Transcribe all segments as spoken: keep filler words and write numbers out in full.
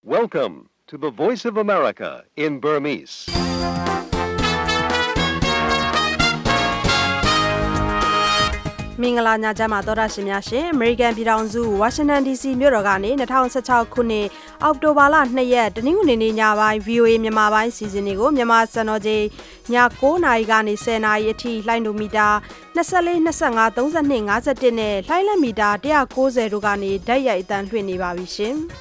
Welcome to the Voice of America in Burmese. ။မင်္ဂလာညချမ်းပါသောတာရှင်များရှင်။ American ပြည်ထောင်စု Washington ဒီ စီ မြို့တော်ကနေ၂၀၁၆ခုနှစ်အောက်တိုဘာလ၂ရက်တနင်္ဂနွေနေ့ညပိုင်း ဗွီအိုအေ မြန်မာပိုင်းစီစဉ်တွေကိုမြန်မာစံတော်ချိန်ည၉နာရီကနေ၁၀နာရီအထိလှိုင်းဒိုမီတာ၂၄ ၂၅ ၃၂ ၅၁နဲ့လှိုင်းလက်မီတာ၁၉၀တို့ကနေဓာတ်ရိုက်အသံလွှင့်နေပါပြီရှင်။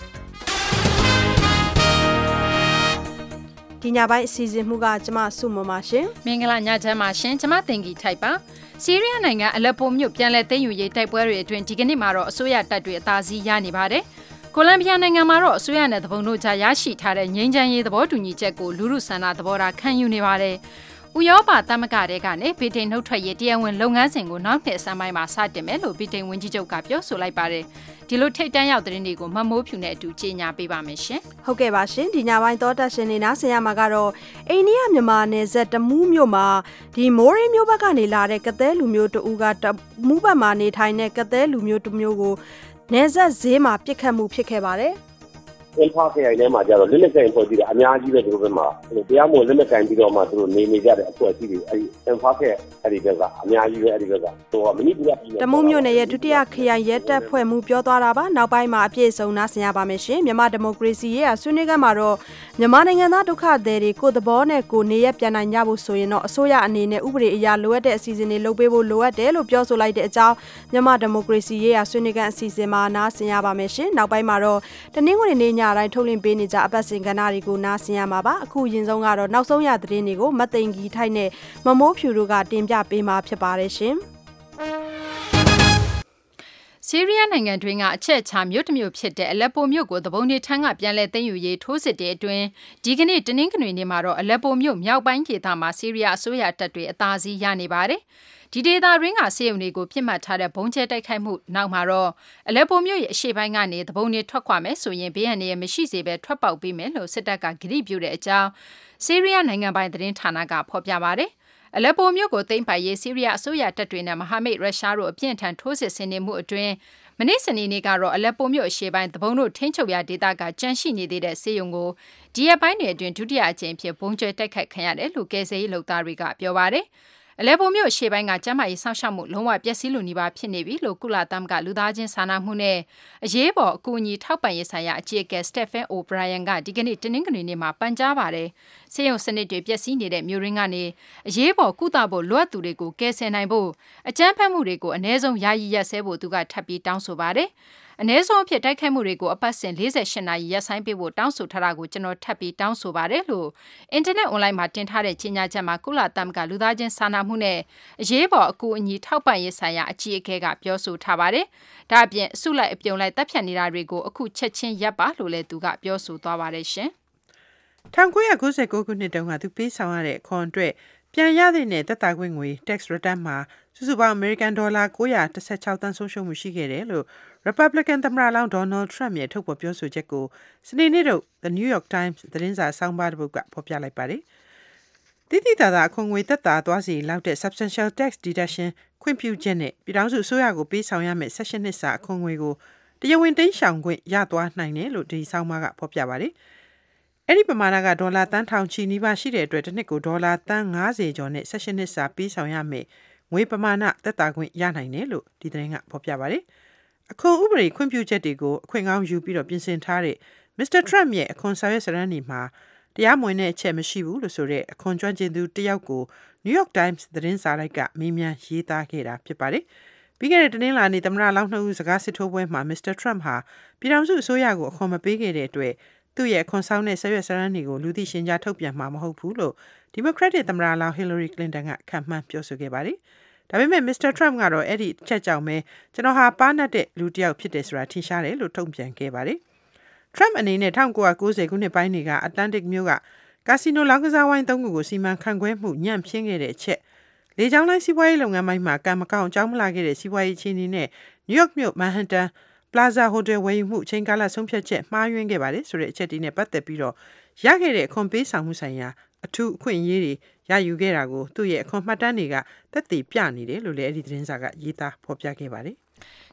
ဒီညပိုင်းအစီအစဉ်မှုကကျမစုမပါရှင်မင်္ဂလာညချမ်းပါရှင်ကျမသင်္ကီထိုက်ပါဆီးရီးယားနိုင်ငံအလက်ပိုမြို့ပြန်လည်သိမ်းယူရေးတိုက်ပွဲတွေအတွင်းဒီကနေ့မှာတော့အစိုးရတပ်တွေအသာစီးရနေပါတယ်ကိုလံဘီယာနိုင်ငံမှာတော့အစိုးရနဲ့တပုံတို့ကြားရရှိထားတဲ့ငြိမ်းချမ်းရေးသဘောတူညီချက်ကိုလူလူဆန္ဒသဘောထားခံယူနေပါတယ်ဥရောပသမဂ္ဂတွေကနေဗြိတိန်နှုတ်ထွက်ရေးတရားဝင်လုပ်ငန်းစဉ်ကိုနောက်နှစ်အစပိုင်းမှာစတင်မယ်လို့ဗြိတိန်ဝန်ကြီးချုပ်ကပြောဆိုလိုက်ပါတယ်ဒီလိုထိတ်တန့်ရောက်တဲ့သတင်းတွေကိုမမိုးဖြူနဲ့အတူကြေညာပေးပါမယ်ရှင်ဟုတ်ကဲ့ပါရှင်ဒီညပိုင်းသောတက်ရှင်နေနားဆင်ရမှာကတော့အိန္ဒိယမြန်မာနယ်စပ်တမူးမြို့မှာဒီမိုးရင်းမြို့ဘက်ကနေလာတဲ့ကသဲလူမျိုးတဦးကတမူးဘက်မှာနေထိုင်တဲ့ကသဲလူမျိုးတမျိုးကိုနယ်စပ်ဈေးမှာပြစ်ခတ်မှုဖြစ်ခဲ့ပါတယ်အင်ဖာခရိုင်ထဲမှာကျတော့လက်လက်ကန်ပေါ်ကြည့်တာအများကြီးပဲဒီလိုပဲမှာတရားမဝင်လက်လက်ကန်ပြီးတော့မှသူတို့နေနေကြတဲ့အဖွဲ့အစည်းတွေအဲဒီအင်ဖာခရိုင်အဲဒီဘက်ကအများကြီးပဲအဲဒီဘက်ကဟိုမနီပူရပြည်နယ်တမုံမြို့နယ်ရဲ့ဒုတိယခရိုင်ရဲတပ်ဖွဲ့မှုပြောသွားတာပါနောက်ပိုင်းမှာအပြည့်စုံနားဆင်ရပါမယ်ရှင်မြန်မာဒီမိုကရေစီရဲ့ဆွေးနွေးခန်းမှာတော့မြန်မာနိုင်ငံသားဒုက္ခသည်တွေကိုသဘောနဲ့ကိုနေရပြန်နိုင်ကြဖို့ဆိုရင်တော့အစိုးရအနေနဲ့ဥပဒေအရလိုအပ်တဲ့အစီအစဉ်တွေလုပ်ပေးဖို့လိုအပ်တယ်လို့ပြောဆိုလိုက်တဲ့အကြောင်းမြန်မာဒီမိုကရေစီရဲ့ဆွေးနွေးခန်းအစီအစဉ်မှာနားဆင်ရပါမယ်ရှင်နောက်ပိုင်းမှာတော့တနင်္ဂနွေနေ့ညတိုင်းထုတ်လွှင့်ပေးနေကြအပတ်စဉ်ကဏ္ဍတွေကိုနားဆင်ရမှာပါအခုရင်ဆုံးကတော့နောက်ဆုံးရသတင်းတွေကိုမသိင်္ဂီထိုက်နဲ့မမိုးဖြူတို့ကတင်ပြပေးမှာဖြစ်ပါတယ်ရှင်ဆီးရီးယားနိုင်ငံတွင်းကအချက်ချာမြို့တစ်မြို့ဖြစ်တဲ့အလက်ပိုမြို့ကိုသဘုံတွေထမ်းကပြန်လည်သိမ်းယူရေးထိုးစစ်တွေအတွင်းဒီကနေ့တနင်္ဂနွေနေ့မှာတော့အလက်ပိုမြို့မြောက်ပိုင်းဒေသမှာဆီးရီးယားအစိုးရတပ်တွေအသာစီးရနေပါတယ်ဒီဒေသရင်းကစေယုံတွေကိုပြစ်မှတ်ထားတဲ့ဘုံကျဲတိုက်ခိုက်မှုနောက်မှာတော့အလက်ပိုမြို့ရဲ့အရှေ့ပိုင်းကနေသဘုံတွေထွက်ခွာမယ်ဆိုရင်ဘေးအန္တရာယ်မရှိစေဘဲထွက်ပေါက်ပေးမယ်လို့စစ်တပ်ကဂရုပြုတဲ့အကြောင်းဆီးရီးယားနိုင်ငံပိုင်သတင်းဌာနကဖော်ပြပါတယ်အလက်ပိုမြို့ကိုသိမ်းပိုက်ရေးဆီးရီးယားအစိုးရတပ်တွေနဲ့မဟာမိတ်ရုရှားတို့အပြင်းထန်ထိုးစစ်ဆင်နေမှုအတွင်းမနေ့စနေနေ့ကတော့အလက်ပိုမြို့အရှေ့ပိုင်းသဘုံတို့ထိန်းချုပ်ရာဒေသကကြန့်ရှိနေသေးတဲ့စေယုံကိုဒီရက်ပိုင်းတွေအတွင်းဒုတိယအကြိမ်ဖြစ်ဘုံကျဲတိုက်ခိုက်ခံရတယ်လို့ကယ်ဆယ်ရေးလုပ်သားတွေကပြောပါတယ်အလဲပုံမြို့ရှေ့ပိုင်းကကျန်းမာရေးစောင့်ရှောက်မှုလုံးဝပျက်စီးလိုနေပါဖြစ်နေပြီလို့ကုလသမဂ္ဂလူသားချင်းစာနာမှုနဲ့အရေးပေါ်အကူအညီထောက်ပံ့ရေးဆိုင်ရာအကြီးအကဲစတက်ဖန်အိုဘရိုင်ယန်ကဒီကနေ့တနင်္ဂနွေနေ့မှာပန်ကြားပါတယ်။ဆေးရုံစနစ်တွေပျက်စီးနေတဲ့မြို့ရင်းကနေအရေးပေါ်ကုသဖို့လိုအပ်သူတွေကိုကယ်ဆယ်နိုင်ဖို့အကြမ်းဖက်မှုတွေကိုအ ਨੇ ဆုံးယာယီရက်စဲဖို့သူကထပ်ပြီးတောင်းဆိုပါတယ်။အ ਨੇ ဆုံးအဖြစ်တိုက်ခိုက်မှုတွေကိုအပတ်စဉ်၄၈နာရီရက်ဆိုင်ပေးဖို့တောင်းဆိုထားတာကိုကျွန်တော်ထပ်ပြီးတောင်းဆိုပါတယ်လို့အင်တာနက်အွန်လိုင်းမှာတင်ထားတဲ့ကြေညာချက်မှာကုလသမဂ္ဂလူသားချင်းစာနာမှုနဲ့အရေးပေါ်အကူအညီထောက်ပံ့ရေးဆိုင်ရာအကြီးအကဲကပြောဆိုထားပါတယ်။ဒါအပြင်အစုလိုက်အပြုံလိုက်တပ်ဖြတ်နေတာတွေကိုအခုချက်ချင်းရပ်ပါလို့လည်းသူကပြောဆိုသွားပါတယ်ရှင်။၁၉၉၉ခုနှစ်တုန်းကသူပေးဆောင်ရတဲ့အခွန်အတွက်ပြန်ရတဲ့နဲ့သက်သာခွင့်ငွေ tax return မှာစုစုပေါင်း American ဒေါ်လာ၉၁၆တန်းဆုံးရှုံးမှုရှိခဲ့တယ်လို့ Republican သမ္မတလောင်း Donald Trump ရဲ့ထုတ်ဖော်ပြောဆိုချက်ကိုစနေနေ့တုန်း The New York Times သတင်းစာဆောင်းပါးတစ်ပုဒ်ကဖော်ပြလိုက်ပါတယ်။တိတိတသာအခွန်ငွေသက်သာသွားစေလောက်တဲ့ substantial tax deduction ခွင့်ပြုချက်နဲ့ပြည်ထောင်စုအစိုးရကိုပေးဆောင်ရမယ့်၁၈နှစ်စာအခွန်ငွေကိုတရားဝင်တင်းရှောင်ခွင့်ရသွားနိုင်တယ်လို့ဒီဆောင်းပါးကဖော်ပြပါတယ်။အဲ့ဒီပမာဏကဒေါ်လာတန်းထောင်ချီနီးပါးရှိတဲ့အတွက်တစ်နှစ်ကိုဒေါ်လာတန်း၅၀ကျော်နဲ့၁၈နှစ်စာပေးဆောင်ရမယ်ငွေပမာဏသက်သာခွင့်ရနိုင်တယ်လို့ဒီသတင်းကဖော်ပြပါတယ်။အခွန်ဥပဒေခွင့်ပြုချက်တွေကိုအခွင့်ကောင်းယူပြီးတော့ပြင်ဆင်ထားတဲ့ Mister Trump ရဲ့အခွန်စာရွက်စာတမ်းတွေမှာတရားမဝင်တဲ့အချက်မရှိဘူးလို့ဆိုတဲ့အခွန်ကျွမ်းကျင်သူတယောက်ကို New York Times သတင်းစာလိုက်ကမေးမြန်းရေးသားခဲ့တာဖြစ်ပါတယ်။ပြီးခဲ့တဲ့တနင်္လာနေ့သမ္မတလောင်းနှစ်ဦးစကားစစ်ထိုးပွဲမှာ Mister Trump ဟာပြည်ထောင်စုအစိုးရကိုအခွန်မပေးခဲ့တဲ့အတွက်သူ့ရဲ့အခွန်ဆောင်တဲ့စာရွက်စာတမ်းတွေကိုလူသိရှင်ကြားထုတ်ပြန်မှာမဟုတ်ဘူးလို့ Democratic သမ္မတလောင်း Hillary Clinton ကခန့်မှန်းပြောဆိုခဲ့ပါတယ်။ဒါပေမဲ့ Mister Trump ကတော့အဲ့ဒီအချက်ကြောင့်ပဲကျွန်တော်ဟာပါနတ်တဲ့လူတစ်ယောက်ဖြစ်တယ်ဆိုတာထင်ရှားတယ်လို့ထုတ်ပြန်ခဲ့ပါတယ်။ Trump အနေနဲ့၁၉၉၀ခုနှစ်ပိုင်းတွေက Atlantic မြို့ကကာစီနိုလောင်းကစားဝိုင်းသုံးခုကိုစီမံခန့်ခွဲမှုညံ့ဖျင်းခဲ့တဲ့အချက်လေကြောင်းလိုင်းစီးပွားရေးလုပ်ငန်းပိုင်းမှာကံမကောင်းအကြောင်းမလာခဲ့တဲ့စီးပွားရေးအခြေအနေနဲ့ New York မြို့ Manhattan Plaza Hotel ဝယ်ယူမှုအချိန်ကာလဆုံးဖြတ်ချက်မှားယွင်းခဲ့ပါတယ်ဆိုတဲ့အချက်တွေနဲ့ပတ်သက်ပြီးတော့ရခဲ့တဲ့အခွန်ပေးဆောင်မှုဆိုင်ရာအထူးအခွင့်အရေးတွေရယူခဲ့တာကိုသူ့ရဲ့အခွန်မှတ်တမ်းတွေကသက်သေပြနေတယ်လို့လည်းအဲ့ဒီသတင်းစာကရေးသားဖော်ပြခဲ့ပါတယ်။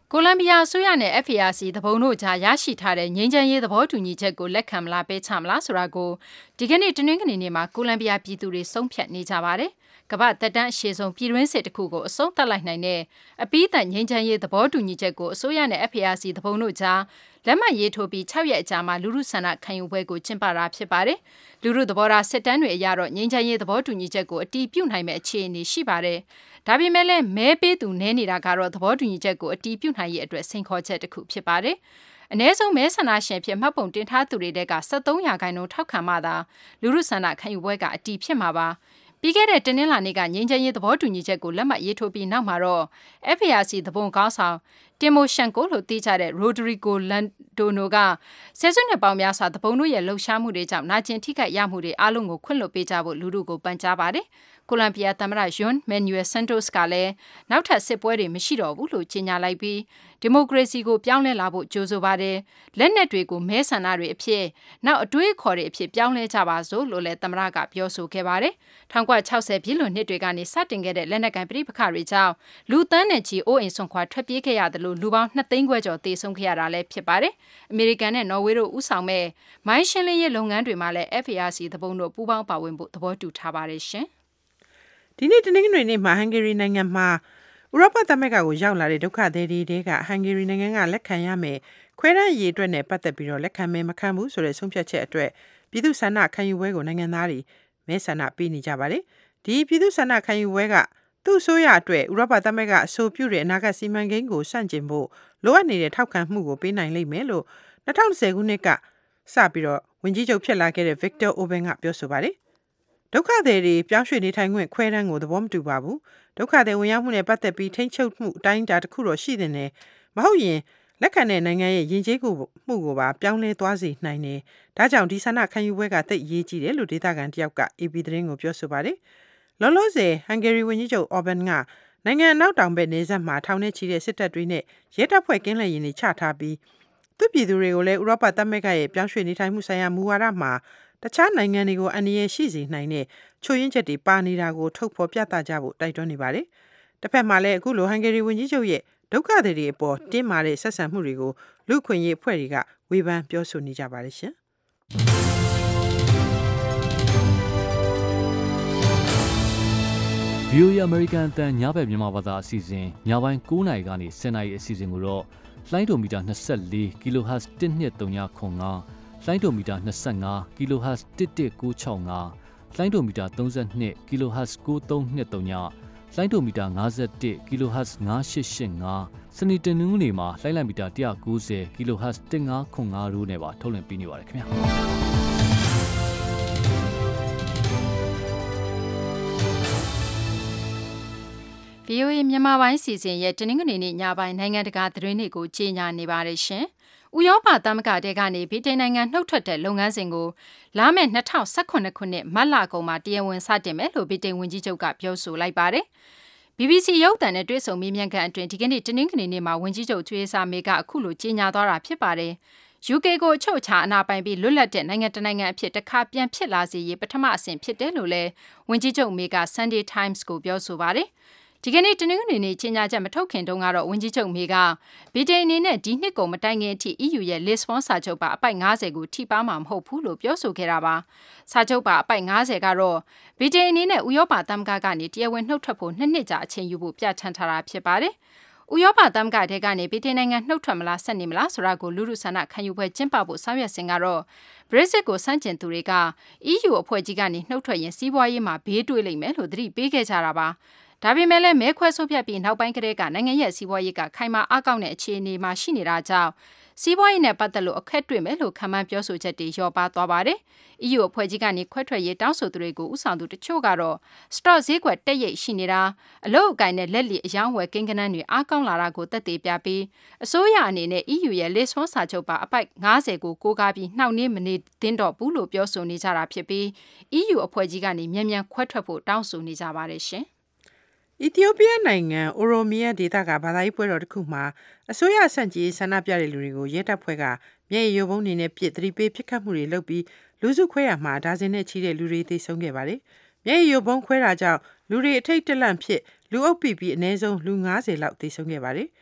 ကိုလံဘီယာအစိုးရနဲ့ F A R C သဘုံတို့ကြားရရှိထားတဲ့ငြိမ်းချမ်းရေးသဘောတူညီချက်ကိုလက်ခံမလားပေးချမလားဆိုတာကိုဒီကနေ့တနင်္ဂနွေနေ့မှာကိုလံဘီယာပြည်သူတွေဆုံးဖြတ်နေကြပါတယ်။ကမ္ဘာတက်တန်းအရှည်ဆုံးပြည်တွင်းစစ်တစ်ခုကိုအဆုံးသတ်လိုက်နိုင်တဲ့အပိသက်ငြိမ်းချမ်းရေးသဘောတူညီချက်ကိုအစိုးရနဲ့ F A R C သဘုံတို့ကြားလက်မှတ်ရေးထိုးပြီး၆ရက်အကြာမှာလူမှုဆန္ဒခံယူပွဲကိုကျင်းပတာဖြစ်ပါတယ်။လူမှုသဘောထားစစ်တမ်းတွေအရတော့ငြိမ်းချမ်းရေးသဘောတူညီချက်ကိုအတီးပြုတ်နိုင်မဲ့အခြေအနေရှိပါတယ်။ဒါပေမဲ့လည်းမဲပေးသူနည်းနေတာကတော့သဘောတူညီချက်ကိုအတီးပြုတ်နိုင်ရေးအတွက်စိန်ခေါ်ချက်တစ်ခုဖြစ်ပါတယ်။အ ਨੇ ဆုံးမဲဆန္ဒရှင်ဖြစ်မှတ်ပုံတင်ထားသူတွေတဲက73ရာခိုင်နှုန်းထောက်ခံမှသာလူမှုဆန္ဒခံယူပွဲကအတီးဖြစ်မှာပါ။ပြီးခဲ့တဲ့တနင်္လာနေ့ကငြိမ်းချမ်းရေးသဘောတူညီချက်ကိုလက်မှတ်ရေးထိုးပြီးနောက်မှာတော့ F A R C သဘုံကောင်းဆောင်တင်မိုရှန်ကိုလို့သိကြတဲ့ Rodrigo Landano ကဆယ်စုနှစ်ပေါင်းများစွာသဘုံတို့ရဲ့လှုပ်ရှားမှုတွေကြောင့်နာကျင်ထိခိုက်ရမှုတွေအားလုံးကိုခွင့်လွှတ်ပေးကြဖို့လူထုကိုပန်ကြားပါတယ်။ကိုလံဘီယာသမ္မတ Juan Manuel Santos ကလည်းနောက်ထပ်စစ်ပွဲတွေမရှိတော့ဘူးလို့ကြေညာလိုက်ပြီးဒီမိုကရေစီကိုပြောင်းလဲလာဖို့ကြိုးဆိုပါတယ်။လက်နက်တွေကိုမဲဆန္ဒတွေအဖြစ်နောက်အတွေးခေါ်တွေအဖြစ်ပြောင်းလဲကြပါစို့လို့လည်းသမ္မတကပြောဆိုခဲ့ပါတယ်။၁၉၆၀ပြည့်လွန်နှစ်တွေကနေစတင်ခဲ့တဲ့လက်နက်ကိုင်ပဋိပက္ခတွေကြောင့်လူသန်းနဲ့ချီအိုးအိမ်ဆွန့်ခွာထွက်ပြေးခဲ့ရတယ်လို့လူပေါင်းနှစ်သိန်းခွဲကျော်သေဆုံးခဲ့ရတာလည်းဖြစ်ပါတယ်။အမေရိကန်နဲ့နော်ဝေတို့ဦးဆောင်မဲ့မိုင်းရှင်းလင်းရေးလုပ်ငန်းတွေမှာလည်း F A R C သဘုံတို့ပူးပေါင်းပါဝင်ဖို့သဘောတူထားပါတယ်ရှင်။ဒီနေ့တနင်္ဂနွေနေ့မှာဟန်ဂေရီနိုင်ငံမှာဥရောပသမဂ္ဂကိုရောက်လာတဲ့ဒုက္ခသည်တွေတဲကဟန်ဂေရီနိုင်ငံကလက်ခံရမယ်ခွဲတမ်းရေးအတွက်နဲ့ပတ်သက်ပြီးတော့လက်ခံမယ်မခံဘူးဆိုတဲ့ဆုံးဖြတ်ချက်အတွက်ပြည်သူ့ဆန္ဒခံယူပွဲကိုနိုင်ငံသားတွေမဲဆန္ဒပေးနေကြပါတယ်။ဒီပြည်သူ့ဆန္ဒခံယူပွဲကသူ့ဆိုရအတွက်ဥရောပသမဂ္ဂအဆိုပြုတဲ့အနာဂတ်စီမံကိန်းကိုစန့်ကျင်ဖို့လိုအပ်နေတဲ့ထောက်ခံမှုကိုပေးနိုင်လိမ့်မယ်လို့၂၀၁၀ခုနှစ်ကစပြီးတော့ဝန်ကြီးချုပ်ဖြစ်လာခဲ့တဲ့ Viktor Orban ကပြောဆိုပါတယ်။ဒုက္ခသည်တွေပြောင်းရွှေ့နေထိုင်ခွင့်ခွဲတမ်းကိုသဘောမတူပါဘူး။ဒုက္ခသည်ဝင်ရောက်မှုနဲ့ပတ်သက်ပြီးထိန်းချုပ်မှုအတိုင်းအတာတစ်ခုတော့ရှိနေတယ်။မဟုတ်ရင်လက်ခံတဲ့နိုင်ငံရဲ့ယဉ်ကျေးမှုကိုပါပြောင်းလဲသွားစေနိုင်တယ်။ဒါကြောင့်ဒီဆန္ဒခံယူပွဲကသိပ်အရေးကြီးတယ်လို့ဒေသခံတယောက်က A B သတင်းကိုပြောဆိုပါတယ်။လောလောဆယ်ဟန်ဂေရီဝန်ကြီးချုပ် Orban ကနိုင်ငံအနောက်တောင်ဘက်နေဆက်မှာထောင်ထဲချီတဲ့စစ်တပ်တွေနဲ့ရဲတပ်ဖွဲ့ကင်းလှည့်ရင်တွေချထားပြီးသူ့ပြည်သူတွေကိုလည်းဥရောပသမဂ္ဂရဲ့ပြောင်းရွှေ့နေထိုင်မှုဆိုင်ရာမူဝါဒမှာတခြားနိုင်ငံတွေကိုအန္တရာယ်ရှိစေနိုင်တဲ့ချို့ယွင်းချက်တွေပါနေတာကိုထုတ်ဖော်ပြသကြဖို့တိုက်တွန်းနေပါတယ်။တစ်ဖက်မှာလည်းအခုလိုဟန်ဂေရီဝန်ကြီးချုပ်ရဲ့ဒုက္ခသည်တွေအပေါ်တင်းမာတဲ့ဆက်ဆံမှုတွေကိုလူ့ခွင့်ရေးအဖွဲ့တွေကဝေဖန်ပြောဆိုနေကြပါတယ်ရှင်။ V O A American အတန်ညဘက်မြန်မာဘာသာအစီအစဉ်ညပိုင်း၉နာရီကနေ၁၀နာရီအစီအစဉ်ကိုတော့လိုင်းဒိုမီတာ24 kHz တစ်နှစ်၃ညခွန်၅လိုင်းဒိုမီတာ25 kHz တစ်တစ်၉၆၅လိုင်းဒိုမီတာ32 kHz ၉၃၂၃ညလိုင်းဒိုမီတာ51 kHz ၅၈၈၅စနေတနင်္ဂနွေမှာလိုင်းလိုင်းမီတာ၁၉၀ kHz တစ်၅ခွန်၅တို့နဲ့ပါထုတ်လွှင့်ပေးနေပါတယ်ခင်ဗျာ V O A မြန်မာပိုင်းစီစဉ်ရဲ့တနင်္ဂနွေနေ့ညပိုင်းနိုင်ငံတကာသတင်းတွေကိုကြီးညာနေပါတယ်ရှင်။ဥရောပသမဂ္ဂတဲကနေဗြိတိန်နိုင်ငံနှုတ်ထွက်တဲ့လုပ်ငန်းစဉ်ကိုလာမယ့်၂၀၁၇ခုနှစ်မတ်လကုန်မှာတရားဝင်စတင်မယ်လို့ဗြိတိန်ဝန်ကြီးချုပ်ကပြောဆိုလိုက်ပါတယ်။ B B C ရုပ်သံနဲ့တွေ့ဆုံမေးမြန်းခန်းအတွင်းဒီကနေ့တနင်္ဂနွေနေ့မှာဝန်ကြီးချုပ်ထွေးစာမေကအခုလိုကြီးညာသွားတာဖြစ်ပါတယ်။ U K ကိုအချုပ်အခြာအနာပိုင်ပြီးလွတ်လပ်တဲ့နိုင်ငံတနိုင်ငံအဖြစ်တစ်ခါပြန်ဖြစ်လာစေရေးပထမအဆင့်ဖြစ်တယ်လို့လည်းဝန်ကြီးချုပ်မေက Sunday Times ကိုပြောဆိုပါတယ်။ဒီကနေ့တနင်္ဂနွေနေ့ကြီးညာချက်မထုတ်ခင်တုန်းကတော့ဝန်ကြီးချုပ်မေကဗြိတိန်အနေနဲ့ဒီနှစ်ကုန်မတိုင်ခင်အထိ E U ရဲ့ Lisbon စာချုပ်ပါအပိုက်၅၀ကိုထိပါမှာမဟုတ်ဘူးလို့ပြောဆိုခဲ့တာပါ။စာချုပ်ပါအပိုက်၅၀ကတော့ဗြိတိန်အနေနဲ့ဥရောပသမဂ္ဂကနေတရားဝင်နှုတ်ထွက်ဖို့နှစ်နှစ်ကြာအချိန်ယူဖို့ပြဋ္ဌာန်းထားတာဖြစ်ပါတယ်။ဥရောပသမဂ္ဂထဲကနေဗြိတိန်နိုင်ငံနှုတ်ထွက်မလားဆက်နေမလားဆိုတာကိုလူလူဆန္ဒခံယူပွဲကျင်းပဖို့ဆောင်ရွက်စဉ်ကတော့ Brexit ကိုစန့်ကျင်သူတွေက E U အဖွဲ့ကြီးကနေနှုတ်ထွက်ရင်စီးပွားရေးမှာဘေးတွေ့လိမ့်မယ်လို့သတိပေးခဲ့ကြတာပါ။ဒါပေမဲ့လည်းမဲခွဲဆိုးဖြတ်ပြီးနောက်ပိုင်းကတည်းကနိုင်ငံရဲ့စီးပွားရေးကခိုင်မာအားကောင်းတဲ့အခြေအနေမှာရှိနေတာကြောင့်စီးပွားရေးနဲ့ပတ်သက်လို့အခက်တွေ့မယ်လို့ခံမှန်းပြောဆိုချက်တွေလျော့ပါသွားပါတယ်။ E U အဖွဲ့ကြီးကနေခွဲထွက်ရေးတောင်းဆိုသူတွေကိုဥဆောင်သူတချို့ကတော့ stock ဈေးကွက်တက်ရိပ်ရှိနေတာအလို့အကိုင်နဲ့လက်လီအယောင်းဝယ်ကိန်းဂဏန်းတွေအားကောင်းလာတာကိုသက်သေပြပြီးအစိုးရအနေနဲ့ E U ရဲ့ Lisbon စာချုပ်ပါအပိုက်၅၀ကိုကိုးကားပြီးနှောင့်နှေးမနေသင့်တော့ဘူးလို့ပြောဆိုနေကြတာဖြစ်ပြီး E U အဖွဲ့ကြီးကနေမြန်မြန်ခွဲထွက်ဖို့တောင်းဆိုနေကြပါတယ်ရှင်။အီသီယိုးပီးယားနိုင်ငံအိုရိုမီယာဒေသကဘာသာရေးပွဲတော်တစ်ခုမှာအစိုးရဆန့်ကျင်ဆန္ဒပြတဲ့လူတွေကိုရဲတပ်ဖွဲ့ကမျက်ရည်ယိုဗုံးတွေနဲ့ပစ်သတိပေးပစ်ခတ်မှုတွေလုပ်ပြီးလူစုခွဲရမှာဒါဇင်နဲ့ချီတဲ့လူတွေသေဆုံးခဲ့ပါတယ်။မျက်ရည်ယိုဗုံးခွဲတာကြောင့်လူတွေအထိတ်တလန့်ဖြစ်လူအုပ်ပိပြီးအနည်းဆုံးလူ၅၀လောက်သေဆုံးခဲ့ပါတယ်။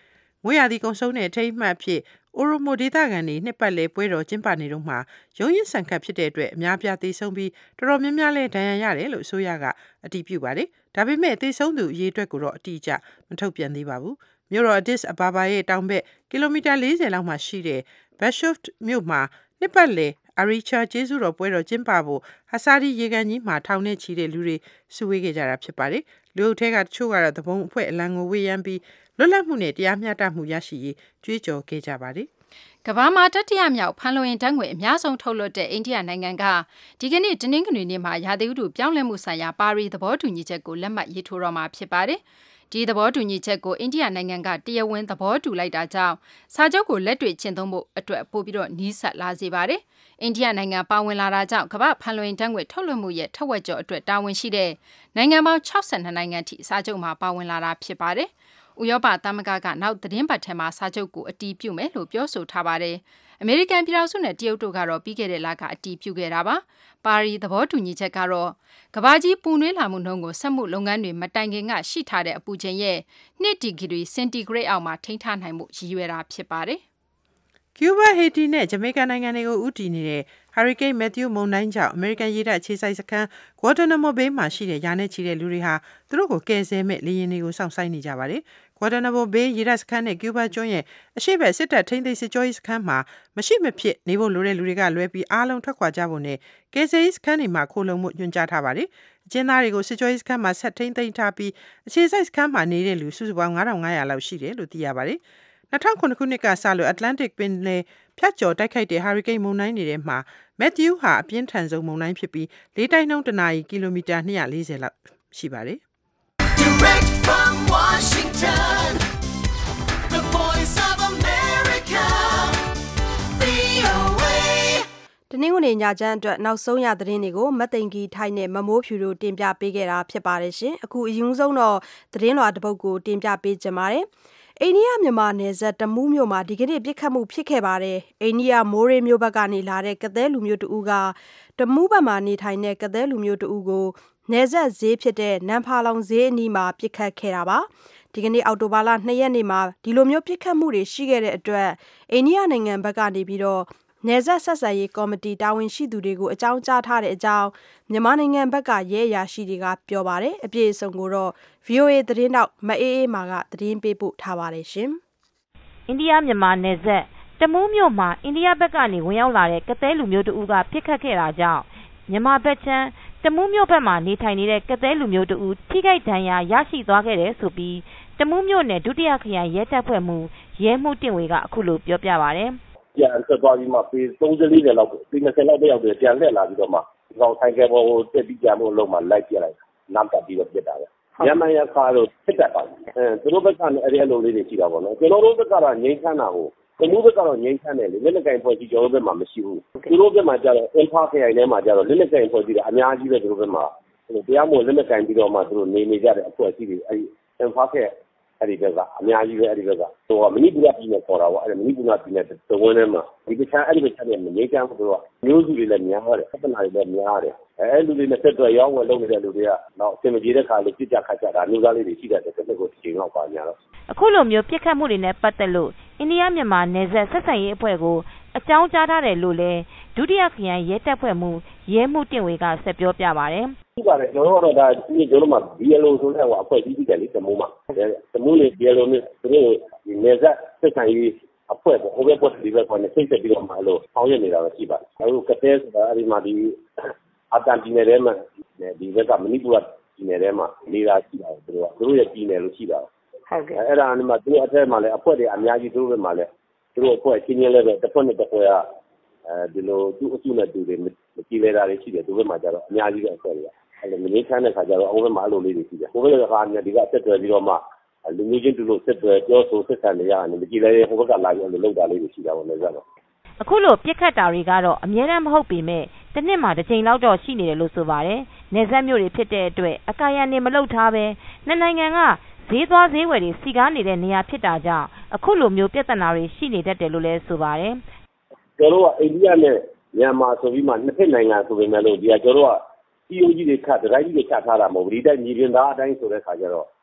မိုးရာသီကုံဆုံးတဲ့အထိမ်းအမှတ်အဖြစ်အိုရိုမိုဒေသခံတွေနှစ်ပတ်လည်ပွဲတော်ကျင်းပနေတော့မှာရုံးရင်ဆန်ခတ်ဖြစ်တဲ့အတွက်အများပြားသေဆုံးပြီးတော်တော်များများလဲဒဏ်ရာရတယ်လို့အစိုးရကအတည်ပြုပါတယ်ဒါပေမဲ့သေဆုံးသူအရေးအတွက်ကိုတော့အတိအကျမထုတ်ပြန်သေးပါဘူးမြို့တော် Addis Ababa ရဲ့တောင်ဘက်ကီလိုမီတာ၄၀လောက်မှာရှိတဲ့ Bashoftu မြို့မှာနှစ်ပတ်လည်အရီချာကျေးဇူးတော်ပွဲတော်ကျင်းပဖို့ဟာဆာဒီရေကန်ကြီးမှာထောင်နဲ့ချီတဲ့လူတွေစုဝေးခဲ့ကြတာဖြစ်ပါတယ်လူအုပ်ထဲကတချို့ကတော့သဘုံအဖွဲ့အလံကိုဝေယမ်းပြီးလွတ်လပ်မှုနဲ့တရားမျှတမှုရရှိရေးကြွေးကြော်ခဲ့ကြပါတယ်ကမ္ဘာမှာတတိယမြောက်ဖန်လုံအိမ်ဓာတ်ငွေအများဆုံးထုတ်လွှတ်တဲ့အိန္ဒိယနိုင်ငံကဒီကနေ့တနင်္ဂနွေနေ့မှာရာသီဥတုပြောင်းလဲမှုဆိုင်ရာပါရီသဘောတူညီချက်ကိုလက်မှတ်ရေးထိုးတော့မှာဖြစ်ပါတယ်။ဒီသဘောတူညီချက်ကိုအိန္ဒိယနိုင်ငံကတရားဝင်သဘောတူလိုက်တာကြောင့်စာချုပ်ကိုလက်တွေ့ကျင့်သုံးဖို့အတွက်ပို့ပြီးတော့နီးစပ်လာစေပါတယ်။အိန္ဒိယနိုင်ငံပါဝင်လာတာကြောင့်ကမ္ဘာဖန်လုံအိမ်ဓာတ်ငွေထုတ်လွှတ်မှုရဲ့ထက်ဝက်ကျော်အတွက်တာဝန်ရှိတဲ့နိုင်ငံပေါင်း၆၂နိုင်ငံထိစာချုပ်မှာပါဝင်လာတာဖြစ်ပါတယ်။ဥရောပသမဂ္ဂကနောက်သတင်းပတ်ထဲမှာစာချုပ်ကိုအတည်ပြုမယ်လို့ပြောဆိုထားပါတယ်။အမေရိကန်ပြည်ထောင်စုနဲ့တရုတ်တို့ကတော့ပြီးခဲ့တဲ့လကအတည်ပြုခဲ့တာပါ။ပါရီသဘောတူညီချက်ကတော့ကမ္ဘာကြီးပူနွေးလာမှုနှုန်းကိုစက်မှုလုပ်ငန်းတွေမတိုင်ခင်ကရှိထားတဲ့အပူချိန်ရဲ့၂ဒီဂရီစင်တီဂရိတ်အောက်မှာထိန်းထားနိုင်မှုရည်ရွယ်တာဖြစ်ပါတယ်။ကျူးဘားဟေတီနဲ့ဂျမေကာနိုင်ငံတွေကိုဦးတည်နေတဲ့ဟာရီကိန်းမက်သျူးမုန်တိုင်းကြောင့်အမေရိကန်ရေတပ်အခြေစိုက်စခန်းဂွါတနာမိုဘေးမှာရှိတဲ့ယာနဲ့ချီတဲ့လူတွေဟာသူတို့ကိုကယ်ဆယ်မဲ့လေယာဉ်တွေကိုစောင့်ဆိုင်းနေကြပါတယ်။ဂွါတနာမိုဘေးရေတပ်စခန်းနဲ့ကျူးဘားကျွန်းရဲ့အရှေ့ဘက်စစ်တပ်ထိန်းသိမ်းစစ်ကြောရေးစခန်းမှာမရှိမဖြစ်နေဖို့လိုတဲ့လူတွေကလွဲပြီးအားလုံးထွက်ခွာကြဖို့နဲ့ကယ်ဆယ်ရေးစခန်းတွေမှာခိုလုံမှုညွှန်ကြားထားပါတယ်။အကျဉ်းသားတွေကိုစစ်ကြောရေးစခန်းမှာဆက်ထိန်းသိမ်းထားပြီးအခြေစိုက်စခန်းမှာနေတဲ့လူစုစုပေါင်း၅ထောင်၅ရာလောက်ရှိတယ်လို့သိရပါတယ်။၂၀၀၇ခုနှစ်ကစလို့ Atlantic ပင်လယ်ဖြတ်ကျော်တိုက်ခိုက်တဲ့ဟာရီကိန်းမုန်တိုင်းတွေထဲမှာမက်သျူးဟာအပြင်းထန်ဆုံးမုန်တိုင်းဖြစ်ပြီးလေတိုက်နှုန်းတနာရီကီလိုမီတာ၂၄၀လောက်ရှိပါတယ်။ Direct from Washington, the Voice of America, ဗွီအိုအေတနင်္ဂနွေညချမ်းအတွက်နောက်ဆုံးရသတင်းတွေကိုမသိင်္ဂီထိုက်နဲ့မမိုးဖြူတို့တင်ပြပေးခဲ့တာဖြစ်ပါတယ်ရှင်။အခုအရင်ဆုံးတော့သတင်းလွှာတစ်ပုဒ်ကိုတင်ပြပေးကြပါမယ်။အိန္ဒိယမြန်မာနယ်စပ်တမူးမြို့မှာဒီကနေ့ပြစ်ခတ်မှုဖြစ်ခဲ့ပါတယ်။အိန္ဒိယမိုးရေးမြို့ဘက်ကနေလာတဲ့ကသဲလူမျိုးတဦးကတမူးဘက်မှာနေထိုင်တဲ့ကသဲလူမျိုးတဦးကိုနယ်စပ်ဈေးဖြစ်တဲ့နမ်ဖာလောင်ဈေးအနီးမှာပြစ်ခတ်ခဲ့တာပါ။ဒီကနေ့အောက်တိုဘာလ၂ရက်နေ့မှာဒီလိုမျိုးပြစ်ခတ်မှုတွေရှိခဲ့တဲ့အတွက်အိန္ဒိယနိုင်ငံဘက်ကနေပြီးတော့နယ်စပ်ဆက်ဆံရေးကော်မတီတာဝန်ရှိသူတွေကိုအကြောင်းကြားထားတဲ့အကြောင်းမြန်မာနိုင်ငံဘက်ကရဲအရာရှိတွေကပြောပါတယ်။အပြည့်အစုံကိုတော့ ဗွီအိုအေသတင်းတောက်မအေးအေးမာကသတင်းပေးပို့ထားပါတယ်ရှင်။အိန္ဒိယမြန်မာနယ်စပ်တမူးမြို့မှာအိန္ဒိယဘက်ကနေဝင်ရောက်လာတဲ့ကသဲလူမျိုးတဦးကပြစ်ခတ်ခဲ့တာကြောင့်မြန်မာဘက်ချမ်းတမူးမြို့ဘက်မှာနေထိုင်နေတဲ့ကသဲလူမျိုးတဦးထိခိုက်ဒဏ်ရာရရှိသွားခဲ့တယ်ဆိုပြီးတမူးမြို့နယ်ဒုတိယခရိုင်ရဲတပ်ဖွဲ့မှူးရဲမှုတင့်ဝေကအခုလိုပြောပြပါတယ်။ပြန်ဆက်သွားပြီးမှပေသုံးဆယ်လေးဆယ်လောက်ပေ၂၀လောက်တယောက်တည်းပြန်လှည့်လာပြီးတော့မှဒီကောင်ဆိုင်ကယ်ပေါ်ကိုတက်ပြီးကြဖို့လုံးမှလိုက်ပြလိုက်နမ်းတက်ပြီးတော့ပြစ်တာပဲမြန်မာရခါတော့ဖြစ်တတ်ပါဘူးအဲသူတို့ဘက်ကနေအဲ့ဒီအလိုလေးတွေရှိတာပေါ့နော်ကျွန်တော်တို့ဘက်ကတော့ငြိမ်းချမ်းတာကိုတမူးဘက်ကတော့ငြိမ်းချမ်းတယ်လေလက်လက်ကင်ဖွဲ့ကြီးကျွန်တော်တို့ဘက်မှာမရှိဘူးသူတို့ဘက်မှာကျတော့အင်ဖာခရိုင်ထဲမှာကျတော့လက်လက်ကင်ဖွဲ့ကြီးတာအများကြီးပဲသူတို့ဘက်မှာတရားမဝင်လက်လက်ကင်ပြီးတော့မှသူတို့နေနေကြတဲ့အဖွဲ့အစည်းတွေအဲ့ဒီအင်ဖာခရိုင်အဲ့ဒီဘက်ကအများကြီးပဲအဲ့ဒီဘက်ကဟိုမဏိပူရပြည်နယ်ခေါ်တာပေါ့အဲ့ဒီမဏိပူရပြည်နယ်တဝန်းထဲမှာဒီပချမ်းအဲ့ဒီပချမ်းနဲ့ငြိမ်းချမ်းဖို့တော့မျိုးစုတွေလည်းများတယ်အပနာတွေလည်းများတယ်အဲ့လူတွေနဲ့ဆက်သွယ်ရောင်းဝယ်လုပ်နေတဲ့လူတွေကတော့အစင်မပြေတဲ့ခါလေးပြစ်ကြခတ်ကြတာမျိုးသားလေးတွေရှိတတ်တယ်တစ်နှစ်ကိုတစ်ချိန်လောက်ပါညာတော့အခုလိုမျိုးပြစ်ခတ်မှုတွေနဲ့ပတ်သက်လို့အိန္ဒိယမြန်မာနယ်စပ်ဆက်ဆံရေးအဖွဲ့ကိုအကြောင်းကြားထားတယ်လို့လည်းဒုတိယခရိုင်ရဲတပ်ဖွဲ့မှူးရဲမှုတင့်ဝေကဆက်ပြောပြပါတယ်ဒီပါတယ်ကျွန်တော်တို့တော့ဒါဒီကျွန်တော်မှာ ဘီ အယ် အို ဆိုတဲ့ဟိုအဖွဲ့ကြီးကြီးတယ်လေတမူးမှာတမူးလေ ဘီ အယ် အို နဲ့သူတို့ဒီနေဆက်ဆက်ဆံရေးအဖွဲ့ပေါ့ဟိုဘက်ပေါ်ဒီဘက်ပေါ်နဲ့စိတ်ဆက်ပြီးတော့မှလို့ဆောင်းရနေတာပဲရှိပါတယ်အခုကတဲဆိုတာအဲဒီမှာဒီအတန်ပြည်နယ်ထဲမှာဒီဘက်ကမဏိပူရပြည်နယ်ထဲမှာနေတာရှိတာသူတို့ကသူတို့ရဲ့ပြည်နယ်လို့ရှိတာဟုတ်ကဲ့အဲ့ဒါနဲ့မှသူတို့အထက်မှာလည်းအဖွဲ့တွေအများကြီးသူတို့ဘက်မှာလည်းသူတို့အဖွဲ့ချင်းချင်းလည်းပဲတစ်ဖွဲ့နဲ့တစ်ဖွဲ့ကအဲဒီလိုသူ့အစုနဲ့သူတွေမကြည်လဲတာတွေရှိတယ်သူဘက်မှာကျတော့အများကြီးပဲအဖွဲ့တွေကအဲ့လိုမငြိမ်းချမ်းတဲ့ခါကျတော့အုံးဘက်မှာအဲ့လိုလေးတွေရှိတယ်ဟိုဘက်ကကနေဒီကဆက်သွယ်ပြီးတော့မှလူမျိုးချင်းတူလို့ဆက်သွယ်ပြောဆိုဆက်ဆံနေရတယ်မကြည်လဲဟိုဘက်ကလာပြီးအဲ့လိုလုပ်တာလေးတွေရှိတာပေါ့လည်းကြတော့အခုလိုပြစ်ခတ်တာတွေကတော့အများနဲ့မဟုတ်ပေမဲ့တစ်နှစ်မှာတစ်ချိန်လောက်တော့ရှိနေတယ်လို့ဆိုပါတယ်နယ်စပ်မြို့တွေဖြစ်တဲ့အတွက်အကာရန်နေမလုပ်ထားပဲနှစ်နိုင်ငံကဈေးသွားဈေးဝယ်တွေစီကားနေတဲ့နေရာဖြစ်တာကြောင့်အခုလိုမျိုးပြဿနာတွေရှိနေတတ်တယ်လို့လည်းဆိုပါတယ်ကျွန်တော်တို့ကအိန္ဒိယနဲ့မြန်မာဆိုပြီးမှနှစ်ဖက်နိုင်ငံဆိုပေမဲ့လို့ဒီကကျွန်တော်တို့က စီ အို ကြီးတွေခတ်ဒရိုက်ကြီးတွေချထားတာမဟုတ်ဘူးဒီတိုက်မြေပြင်သားအတိုင်းဆိုတဲ့ခါကျတော့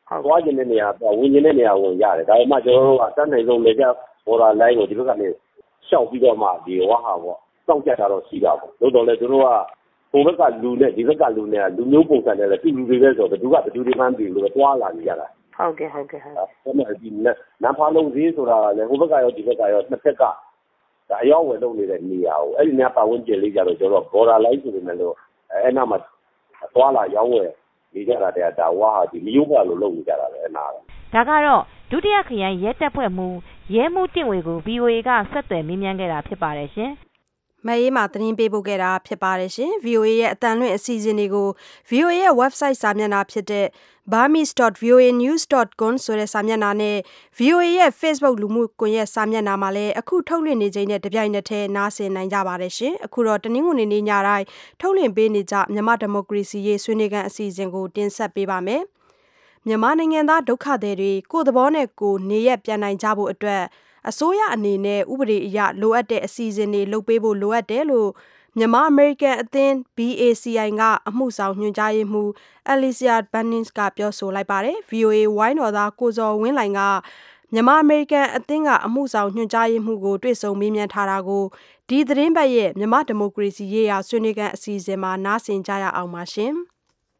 သွားကျင်တဲ့နေရာဝင်ကျင်တဲ့နေရာဝင်ရတယ်ဒါပေမဲ့ကျွန်တော်တို့ကတန်းနိုင်ဆုံးလေကဘော်ဒါလိုင်းကိုဒီဘက်ကနေရှောက်ပြီးတော့မှဒီဝါဟာပေါ့စောင့်ကြတာတော့ရှိတာပေါ့လို့တော့လေတို့ကဟိုဘက်ကလူနဲ့ဒီဘက်ကလူနဲ့လူမျိုးပုံစံနဲ့လည်းပြည်လူတွေပဲဆိုတော့ဘယ်သူကဘယ်သူတွေမှန်းပြီးလို့တွားလာနေကြတာဟုတ်ကဲ့ဟုတ်ကဲ့ဟုတ်ဒါပေမဲ့ဒီနန်းဖားလုံးဈေးဆိုတာလည်းဟိုဘက်ကရောဒီဘက်ကရောနှစ်ဖက်ကဒါအရောက်ဝယ်လုပ်နေတဲ့နေရာကိုအဲ့ဒီနေရာပတ်ဝန်းကျင်လေးကြတော့ကျွန်တော်ဘော်ဒါလိုင်းဆိုပေမဲ့လို့အဲ့နာမှာတွားလာရောင်းဝယ်နေကြတာတဲ့ဒါဝါဟာဒီမျိုးပါလို့လုပ်နေကြတာပဲအနာဒါကတော့ဒုတိယခရိုင်ရဲတပ်ဖွဲ့မှူးရဲမှူးတင့်ဝေကို ဗွီအိုအေ ကဆက်သွယ်မေးမြန်းခဲ့တာဖြစ်ပါတယ်ရှင်မအေးမှာသတင်းပေးပို့ခဲ့တာဖြစ်ပါတယ်ရှင် ဗွီအိုအေ ရဲ့အတန်လွင့်အစီအစဉ်တွေကို ဗွီအိုအေ ရဲ့ website စာမျက်နှာဖြစ်တဲ့ burmese dot v o a news dot com ဆိုတဲ့စာမျက်နှာနဲ့ ဗွီအိုအေ ရဲ့ Facebook လူမှုကွန်ရက်စာမျက်နှာမှာလည်းအခုထုတ်လွှင့်နေချိန်နဲ့တပြိုင်နက်တည်းနားဆင်နိုင်ကြပါတယ်ရှင်အခုတော့တနင်္ဂနွေနေ့ညတိုင်းထုတ်လွှင့်ပေးနေကြမြန်မာဒီမိုကရေစီရေးဆွေးနွေးခန်းအစီအစဉ်ကိုတင်ဆက်ပေးပါမယ်မြန်မာနိုင်ငံသားဒုက္ခသည်တွေကိုယ်သဘောနဲ့ကိုယ်နေရပြန်နိုင်ကြဖို့အတွက်အစိုးရအနေနဲ့ဥပဒေအရလိုအပ်တဲ့အစီအစဉ်တွေလုပ်ပေးဖို့လိုအပ်တယ်လို့မြန်မာအမေရိကန်အသင်း B A C I ကအမှုဆောင်ညွှန်ကြားရေးမှူး Alicia Bannings ကပြောဆိုလိုက်ပါတယ်။ V O A ဝိုင်းတော်သားကိုဇော်ဝင်းလှိုင်ကမြန်မာအမေရိကန်အသင်းကအမှုဆောင်ညွှန်ကြားရေးမှူးကိုတွေ့ဆုံမေးမြန်းထားတာကိုဒီသတင်းပတ်ရဲ့မြန်မာဒီမိုကရေစီရေးရာဆွေးနွေးခန်းအစီအစဉ်မှာနားဆင်ကြရအောင်ပါရှင်။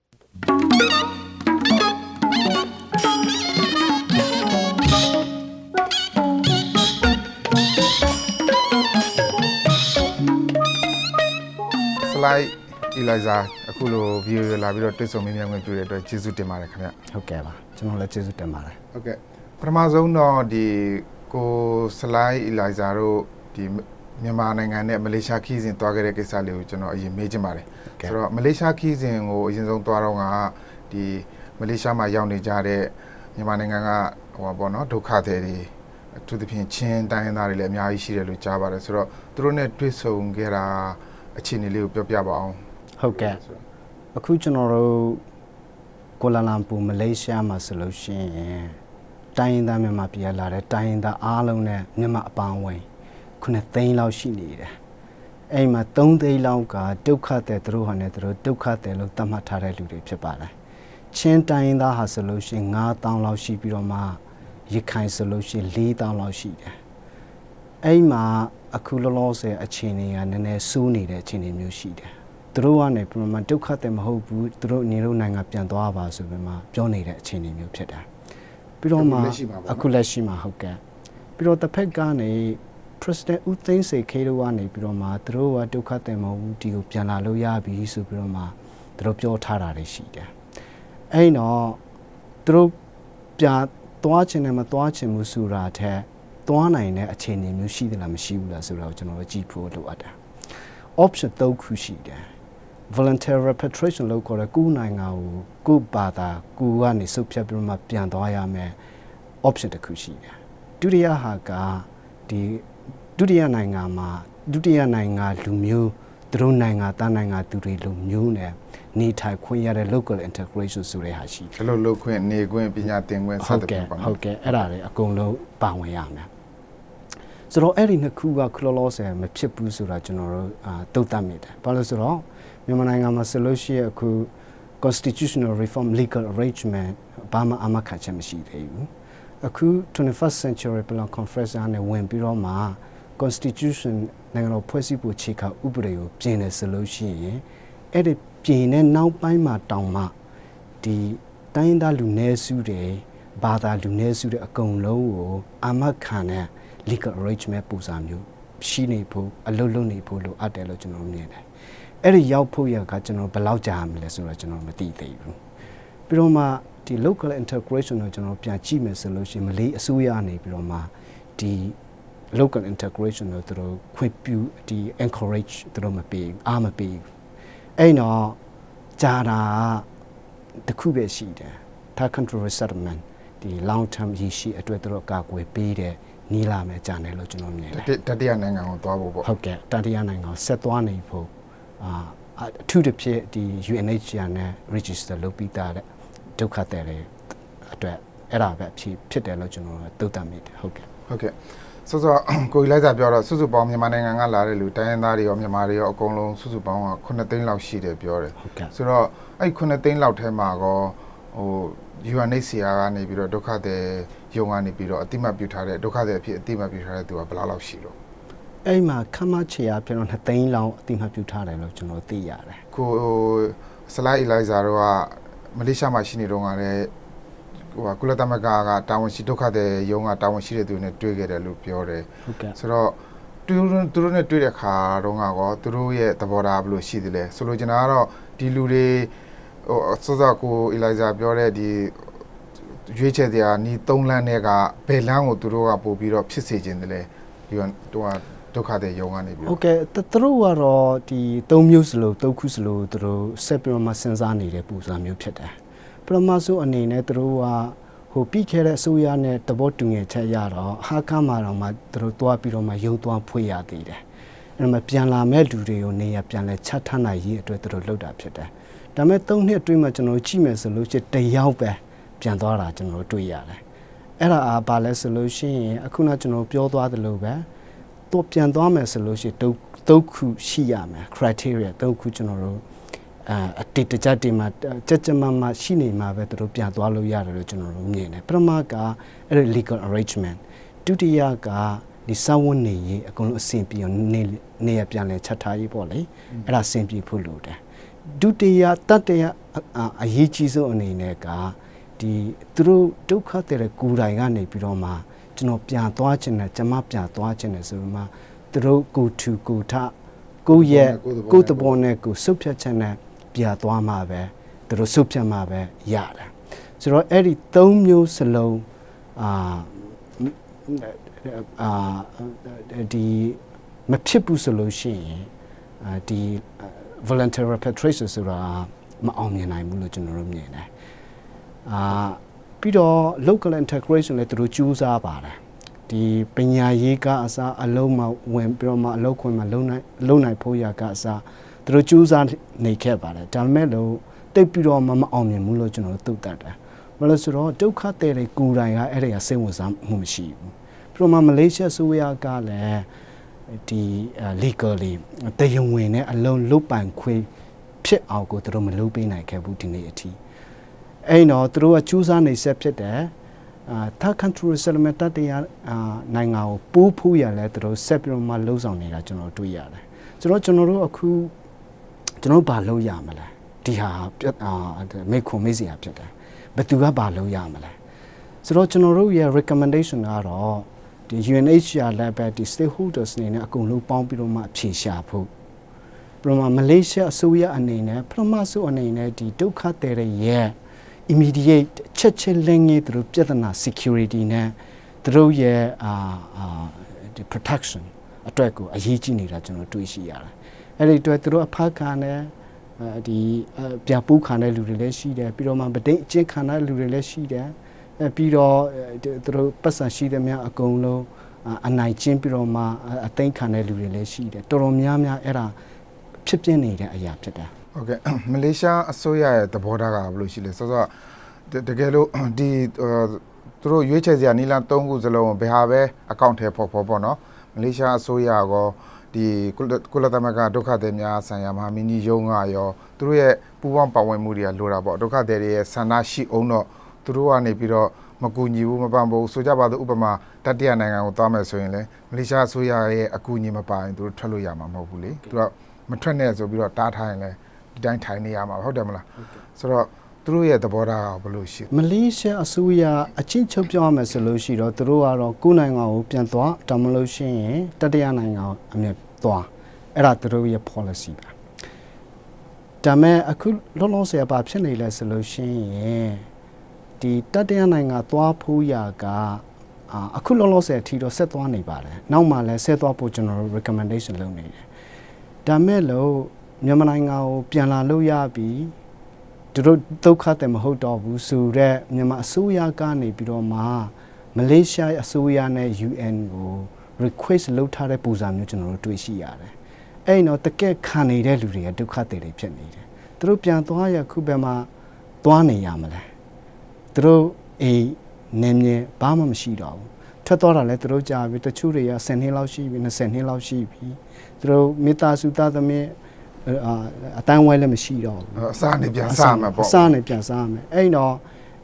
လိုက်အီလိုင်ဇာအခုလိုဗီဒီယိုလာပြီးတော့တွေ့ဆုံမေးမြန်းခွင့်ပြုတဲ့အတွက်ကျေးဇူးတင်ပါတယ်ခင်ဗျဟုတ်ကဲ့ပါကျွန်တော်လည်းကျေးဇူးတင်ပါတယ်ဟုတ်ကဲ့ပထမဆုံးတော့ဒီကိုစလိုက်အီလိုင်ဇာတို့ဒီမြန်မာနိုင်ငံနဲ့မလေးရှားခီးစဉ်သွားခဲ့တဲ့ကိစ္စလေးကိုကျွန်တော်အရင်မေးချင်ပါတယ်ဆိုတော့မလေးရှားခီးစဉ်ကိုအရင်ဆုံးသွားတော့ကဒီမလေးရှားမှာရောက်နေကြတဲ့မြန်မာနိုင်ငံကဟိုပါပေါ့နော်ဒုက္ခသည်တွေအထူးသဖြင့်ချင်းတိုင်းရင်းသားတွေလည်းအများကြီးရှိတယ်လို့ကြားပါတယ်ဆိုတော့သူတို့နဲ့တွေ့ဆုံခဲ့တာအခြေအနေလေးကိုပြောပြပါအောင်ဟုတ်ကဲ့အခုကျွန်တော်တို့ကိုလာလမ်ပူမလေးရှားမှာဆိုလို့ရှိရင်တိုင်းရင်းသားမြန်မာပြည်လာတဲ့တိုင်းရင်းသားအားလုံးနဲ့မြန်မာအပေါင်းဝင်ခုနှစ်သိန်းလောက်ရှိနေတယ်အဲ့မှာသုံးသိန်းလောက်ကဒုက္ခသည်သူတို့ဟာနဲ့သူတို့ဒုက္ခသည်လို့သတ်မှတ်ထားတဲ့လူတွေဖြစ်ပါတယ်ချင်းတိုင်းရင်းသားဟာဆိုလို့ရှိရင်ငါးသောင်းလောက်ရှိပြီးတော့မှရခိုင်ဆိုလို့ရှိရင်လေးသောင်းလောက်ရှိတယ်အဲ့မှာအခုလောလောဆယ်အခြေအနေကနည်းနည်းစိုးနေတဲ့အခြေအနေမျိုးရှိတယ်သူတို့ကနေပြန်မှဒုက္ခတယ်မဟုတ်ဘူးသူတို့နေလို့နိုင်ငံပြန်သွားပါဆိုပြီးမှပြောနေတဲ့အခြေအနေမျိုးဖြစ်တာပြီးတော့မှအခုလက်ရှိမှာဟုတ်ကဲ့ပြီးတော့တစ်ဖက်ကနေ President ဦးသိန်းစိန်ခေတို့ကနေပြီးတော့မှသူတို့ကဒုက္ခတယ်မဟုတ်ဘူးဒီကိုပြန်လာလို့ရပြီဆိုပြီးတော့မှသူတို့ပြောထားတာတွေရှိတယ်အဲ့တော့သူတို့ပြန်သွားချင်တယ်မသွားချင်ဘူးဆိုတာထက်သွားနိုင်တဲ့အခြေအနေမျိုးရှိသလားမရှိဘူးလားဆိုတော့ကျွန်တော်တို့ကြည့်ဖို့လိုအပ်တာ option သုံးခုရှိတယ် volunteer repatriation လို့ခေါ်တဲ့ကိုယ်နိုင်ငံကိုကိုယ်ဘာသာကိုယ်ကနေစုပ်ဖြတ်ပြီးမှပြန်သွားရမယ် option တစ်ခုရှိတယ်ဒုတိယဟာကဒီဒုတိယနိုင်ငံမှာဒုတိယနိုင်ငံလူမျိုးသူတို့နိုင်ငံသားနိုင်ငံသူတွေလူမျိုးနဲ့နေထိုင်ခွင့်ရတဲ့ local integration ဆိုတဲ့ဟာရှိတယ်အဲ့လိုလုပ်ခွင့်နေခွင့်ပညာသင်ခွင့်စသဖြင့်ပေါ့ဟုတ်ကဲ့အဲ့ဒါတွေအကုန်လုံးပါဝင်ရမယ်ဆိုတော့အဲ့ဒီနှစ်ခုကခလောလောဆယ်မဖြစ်ဘူးဆိုတာကျွန်တော်တို့အာတုတ်တတ်မိတယ်ဘာလို့ဆိုတော့မြန်မာနိုင်ငံမှာဆိုလို့ရှိရင်အခု constitutional reform legal arrangement ဘာမှအမှတ်ခံချက်မရှိသေးဘူးအခု twenty-first century plan conference နဲ့ဝင်ပြီးတော့မှ constitution နိုင်ငံတော်ဖွဲ့စည်းပုံခြေခံဥပဒေကိုပြင်နေဆိုလို့ရှိရင်အဲ့ဒီပြင်တဲ့နောက်ပိုင်းမှာတောင်မှဒီတိုင်းသားလူနည်းစုတွေဘာသာလူနည်းစုတွေအကုန်လုံးကိုအမှတ်ခံတဲ့ legal arrangement ပုံစံမျိုးရှိနေဖို့အလုပ်လုပ်နေဖို့လိုအပ်တယ်လို့ကျွန်တော်မြင်တယ်အဲ့ဒီရောက်ဖို့ရကကျွန်တော်ဘယ်လောက်ကြာမလဲဆိုတော့ကျွန်တော်မသိသေးဘူးပြီးတော့မှဒီ local integration ကိုကျွန်တော်ပြန်ကြည့်မယ်ဆိုလို့ရှိရင်မလေးအစိုးရနေပြီးတော့မှဒီ local integration ကိုသူတို့ခွင့်ပြုဒီ encourage သူတို့မပေးအားမပေးအဲ့တော့ကြာတာတခုပဲရှိတယ် third country resettlement ဒီ long term ရရှိအတွက်သူတို့ကာကွယ်ပေးတဲ့နီးလာမယ်ကြာတယ်လို့ကျွန်တော်မြင်တယ်တတိယနိုင်ငံကိုသွားဖို့ပေါ့ဟုတ်ကဲ့တတိယနိုင်ငံကိုဆက်သွားနေဖို့အာအထူးတစ်ဖြစ်ဒီ U N H C R နဲ့ register လုပ်ပြီးသားတဲ့ဒုက္ခသည်တွေအတွက်အဲ့ဒါပဲဖြစ်ဖြစ်တယ်လို့ကျွန်တော်သုတ်တတ်မိတယ်ဟုတ်ကဲ့ဟုတ်ကဲ့ဆိုတော့ကိုကြီးလိုက်စာပြောတော့စုစုပေါင်းမြန်မာနိုင်ငံကလာတဲ့လူတိုင်းရင်းသားတွေရောမြန်မာတွေရောအကုန်လုံးစုစုပေါင်းကခုနှစ်သိန်းလောက်ရှိတယ်ပြောတယ်ဟုတ်ကဲ့ဆိုတော့အဲ့ခုနှစ်သိန်းလောက်ထဲမှာကောဟို U N H C R ကနေပြီးတော့ဒုက္ခသည်ရုံကနေပြီးတော့အတိမတ်ပြုထားတဲ့ဒုက္ခသည်အဖြစ်အတိမတ်ပြုထားတဲ့သူကဘယ်လောက်လောက်ရှိလို့အဲ့မှာခမချေရပြန်တော့နှစ်သိန်းလောက်အတိမတ်ပြုထားတယ်လို့ကျွန်တော်သိရတယ်ကိုဆလိုက်အီလိုက်ဇာတို့ကမလေးရှားမှာရှိနေတော့ကလည်းဟိုကုလသမဂ္ဂကတာဝန်ရှိဒုက္ခသည်ရုံးကတာဝန်ရှိတဲ့သူတွေနဲ့တွေ့ခဲ့တယ်လို့ပြောတယ်ဟုတ်ကဲ့ဆိုတော့သူတို့သူတို့နဲ့တွေ့တဲ့ခါတော့ကောသူတို့ရဲ့သဘောထားဘယ်လိုရှိသလဲဆိုလိုချင်တာကတော့ဒီလူတွေဟိုစောစောကိုအီလိုက်ဇာပြောတဲ့ဒီရွေးချယ်တရားနီးသုံးလမ်းနဲ့ကဘယ်လမ်းကိုသူတို့ကပို့ပြီးတော့ဖြစ်စေခြင်းတလဲဒီတော့ဒုက္ခတဲ့ရုံကနေပြီးဟုတ်ကဲ့သူတို့ကတော့ဒီသုံးမျိုးစလုံးသုံးခုစလုံးသူတို့ဆက်ပြီးတော့မှစဉ်းစားနေတဲ့ပုံစံမျိုးဖြစ်တယ်ပထမဆုံးအနေနဲ့သူတို့ကဟိုပြီးခဲ့တဲ့အစိုးရနဲ့တဘောတူငယ်ချက်ရတော့ဟာကမှာတော့မှသူတို့တွားပြီးတော့မှရုံသွားဖွေရသေးတယ်အဲ့မှာပြန်လာမဲ့လူတွေကိုနေရပြန်လဲချက်ထနိုင်ရေးအတွက်သူတို့လုပ်တာဖြစ်တယ်ဒါပေမဲ့သုံးနှစ်အတွင်းမှာကျွန်တော်ကြည့်မယ်ဆိုလို့ရှိရင်တယောက်ပဲပြန်သွားတာကျွန်တော်တွေ့ရတယ်အဲ့ဒါအားပါလဲဆိုလို့ရှိရင်အခုနကျွန်တော်ပြောသွားသလိုပဲတော့ပြန်သွားမယ်ဆိုလို့ရှိရင်သုံးခုရှိရမယ် criteria သုံးခုကျွန်တော်တို့အာအတိတ်တကြတိမှာကြကြမမရှိနေမှာပဲသူတို့ပြန်သွားလို့ရတယ်လို့ကျွန်တော်တို့မြင်တယ်ပထမကအဲ့ legal arrangement ဒုတိယကဒီစာဝန်နေရေးအကုန်လုံးအဆင်ပြေအောင်နေနေရပြန်လဲချက်ထားရေးပေါ့လေအဲ့ဒါအဆင်ပြေဖို့လိုတယ်ဒုတိယတတိယအရေးကြီးဆုံးအနေနဲ့ကဒီသူတို့ဒုက္ခတဲ့ကိုယ်တိုင်ကနေပြီးတော့မှကျွန်တော်ပြန်သွားခြင်းနဲ့ကျွန်မပြန်သွားခြင်းနဲ့ဆိုမှသူတို့ကိုထူကိုထကိုရဲ့ကိုတပေါ်နဲ့ကိုစုပ်ဖြတ်ခြင်းနဲ့ပြန်သွားမှာပဲသူတို့စုပ်ဖြတ်မှာပဲရတယ်ဆိုတော့အဲ့ဒီသုံးမျိုးစလုံးအာအာဒီမဖြစ်ဘူးဆိုလို့ရှိရင်ဒီ voluntary repatriation ဆိုတာမအောင်မြင်နိုင်ဘူးလို့ကျွန်တော်တို့မြင်တယ်အာပြီးတော့ local integration လည်းသူတို့ကြိုးစားပါတယ်ဒီပညာရေးကအစားအလုံးမဝင်ပြီးတော့မှအလုပ်ခွင်မှာလုံနိုင်လုံနိုင်ဖို့ရကအစားသူတို့ကြိုးစားနေခဲ့ပါတယ်ဒါပေမဲ့လို့တိတ်ပြီးတော့မမအောင်မြင်ဘူးလို့ကျွန်တော်တို့သိတတ်တယ်ဘာလို့ဆိုတော့ဒုက္ခတဲ့တွေကိုယ်တိုင်ကအဲ့ဒါကစိတ်ဝင်စားမှုမရှိဘူးပြီးတော့မှမလေးရှားဆိုရကလည်းဒီ legally တရားဝင်နဲ့အလုံးလုတ်ပိုင်ခွေဖြစ်အောင်ကိုသူတို့မလုပ်ပေးနိုင်ခဲ့ဘူးဒီနေ့အထိအဲ့တော့သူတို့ကကျူးစားနေဆက်ဖြစ်တယ်အာတာကန်ထရီဆယ်မက်တတရားအာနိုင်ငံကိုပိုးဖူးရလဲသူတို့ဆက်ပြီးတော့မှလှုပ်ဆောင်နေတာကျွန်တော်တွေ့ရတယ်ဆိုတော့ကျွန်တော်တို့အခုကျွန်တော်ဘာလုပ်ရမလဲဒီဟာအာမိခွန်မေးစရာဖြစ်တယ်ဘယ်သူကဘာလုပ်ရမလဲဆိုတော့ကျွန်တော်တို့ရဲ့ recommendation ကတော့ဒီ U N H C R လည်းပဲဒီ stakeholders နေနဲ့အကုန်လုံးပေါင်းပြီးတော့မှဖြေရှာဖို့ပြမမလေးရှားအစိုးရအနေနဲ့ပထမဆုံးအနေနဲ့ဒီဒုက္ခတဲ့ရဲ့ immediate ချက်ချင်းလင်းရေးသူတို့ပြည်ထနာ security နဲ့သူတို့ရဲ့အာအာဒီ protection အတွက်ကိုအရေးကြီးနေတာကျွန်တော်တွေ့ရှိရတယ်အဲ့ဒီအတွက်သူတို့အဖခံနဲ့ဒီပြပူးခံတဲ့လူတွေလည်းရှိတယ်ပြီးတော့မှဗဒိတ်အချင်းခံတဲ့လူတွေလည်းရှိတယ်ပြီးတော့သူတို့ပတ်စံရှိတဲ့များအကုန်လုံးအနိုင်ကျင်းပြီးတော့မှအသိခံတဲ့လူတွေလည်းရှိတယ်တော်တော်များများအဲ့ဒါဖြစ်ပြနေတဲ့အရာဖြစ်တယ်ဟုတ်ကဲ့မလေးရှားအစိုးရရဲ့သဘောထားကဘယ်လိုရှိလဲဆိုတော့တကယ်လို့ဒီသူတို့ရွေးချယ်စရာနီလာသုံးခုစလုံးဘယ်ဟာပဲအကောင့်ထဲပေါ်ပေါ်ပေါ့နော်မလေးရှားအစိုးရကောဒီကုလသမဂ္ဂဒုက္ခသည်များဆိုင်ရာမဟာမင်းကြီးရုံးကရောသူတို့ရဲ့ပူးပေါင်းပါဝင်မှုတွေကလိုတာပေါ့ဒုက္ခသည်တွေရဲ့ဆန္ဒရှိအောင်တော့သူတို့ကနေပြီးတော့မကူညီဘူးမပံ့ဘူးဆိုကြပါစို့ဥပမာတတိယနိုင်ငံကိုသွားမယ်ဆိုရင်လေမလေးရှားအစိုးရရဲ့အကူအညီမပါရင်သူတို့ထွက်လို့ရမှာမဟုတ်ဘူးလေသူကမထွက်နဲ့ဆိုပြီးတော့တားထားရင်လေဒီတိုင်းထိုင်နေရမှာဟုတ်တယ်မလားဆိုတော့သူတို့ရဲ့သဘောထားကဘယ်လိုရှိမလေးရှားအစိုးရအချင်းချုပ်ပြောရမယ်ဆိုလို့ရှိတော့သူတို့ကတော့ကိုယ်နိုင်ငံကိုပြန်သွားတောင်းမလို့ရှိရင်တတိယနိုင်ငံကိုအမြဲသွားအဲ့ဒါသူတို့ရဲ့ policy ပါဒါမဲ့အခုလောလောဆယ်ပါဖြစ်နေလဲဆိုလို့ရှိရင်ဒီတတိယနိုင်ငံသွားဖို့ရကအခုလောလောဆယ်အထိတော့ဆက်သွားနေပါတယ်နောက်မှလည်းဆက်သွားဖို့ကျွန်တော်တို့ recommendation လုပ်နေတယ်ဒါမဲ့လို့မြန်မာနိုင်ငံကိုပြန်လာလို့ရပြီသူတို့ဒုက္ခတဲ့မဟုတ်တော့ဘူးဆိုတော့မြန်မာအစိုးရကနေပြီးတော့မှမလေးရှားအစိုးရနဲ့ U N ကို request လုပ်ထားတဲ့ပုံစံမျိုးကျွန်တော်တို့တွေ့ရှိရတယ်အဲ့တော့တကယ်ခံနေတဲ့လူတွေကဒုက္ခတွေဖြစ်နေတယ်သူတို့ပြန်သွားရခုပဲမှာသွားနေရမလဲသူတို့အိမ်နေမြေဘာမှမရှိတော့ဘူးထွက်သွားတာလဲသူတို့ကြာပြီတချို့တွေကဆယ်နှစ်လောက်ရှိပြီ၂၀နှစ်လောက်ရှိပြီသူတို့မိသားစုသားသမီးအတန်းဝဲလည်းမရှိတော့ဘူးအစားနေပြန်စားမှာပေါ့အစားနေပြန်စားမယ်အဲ့တော့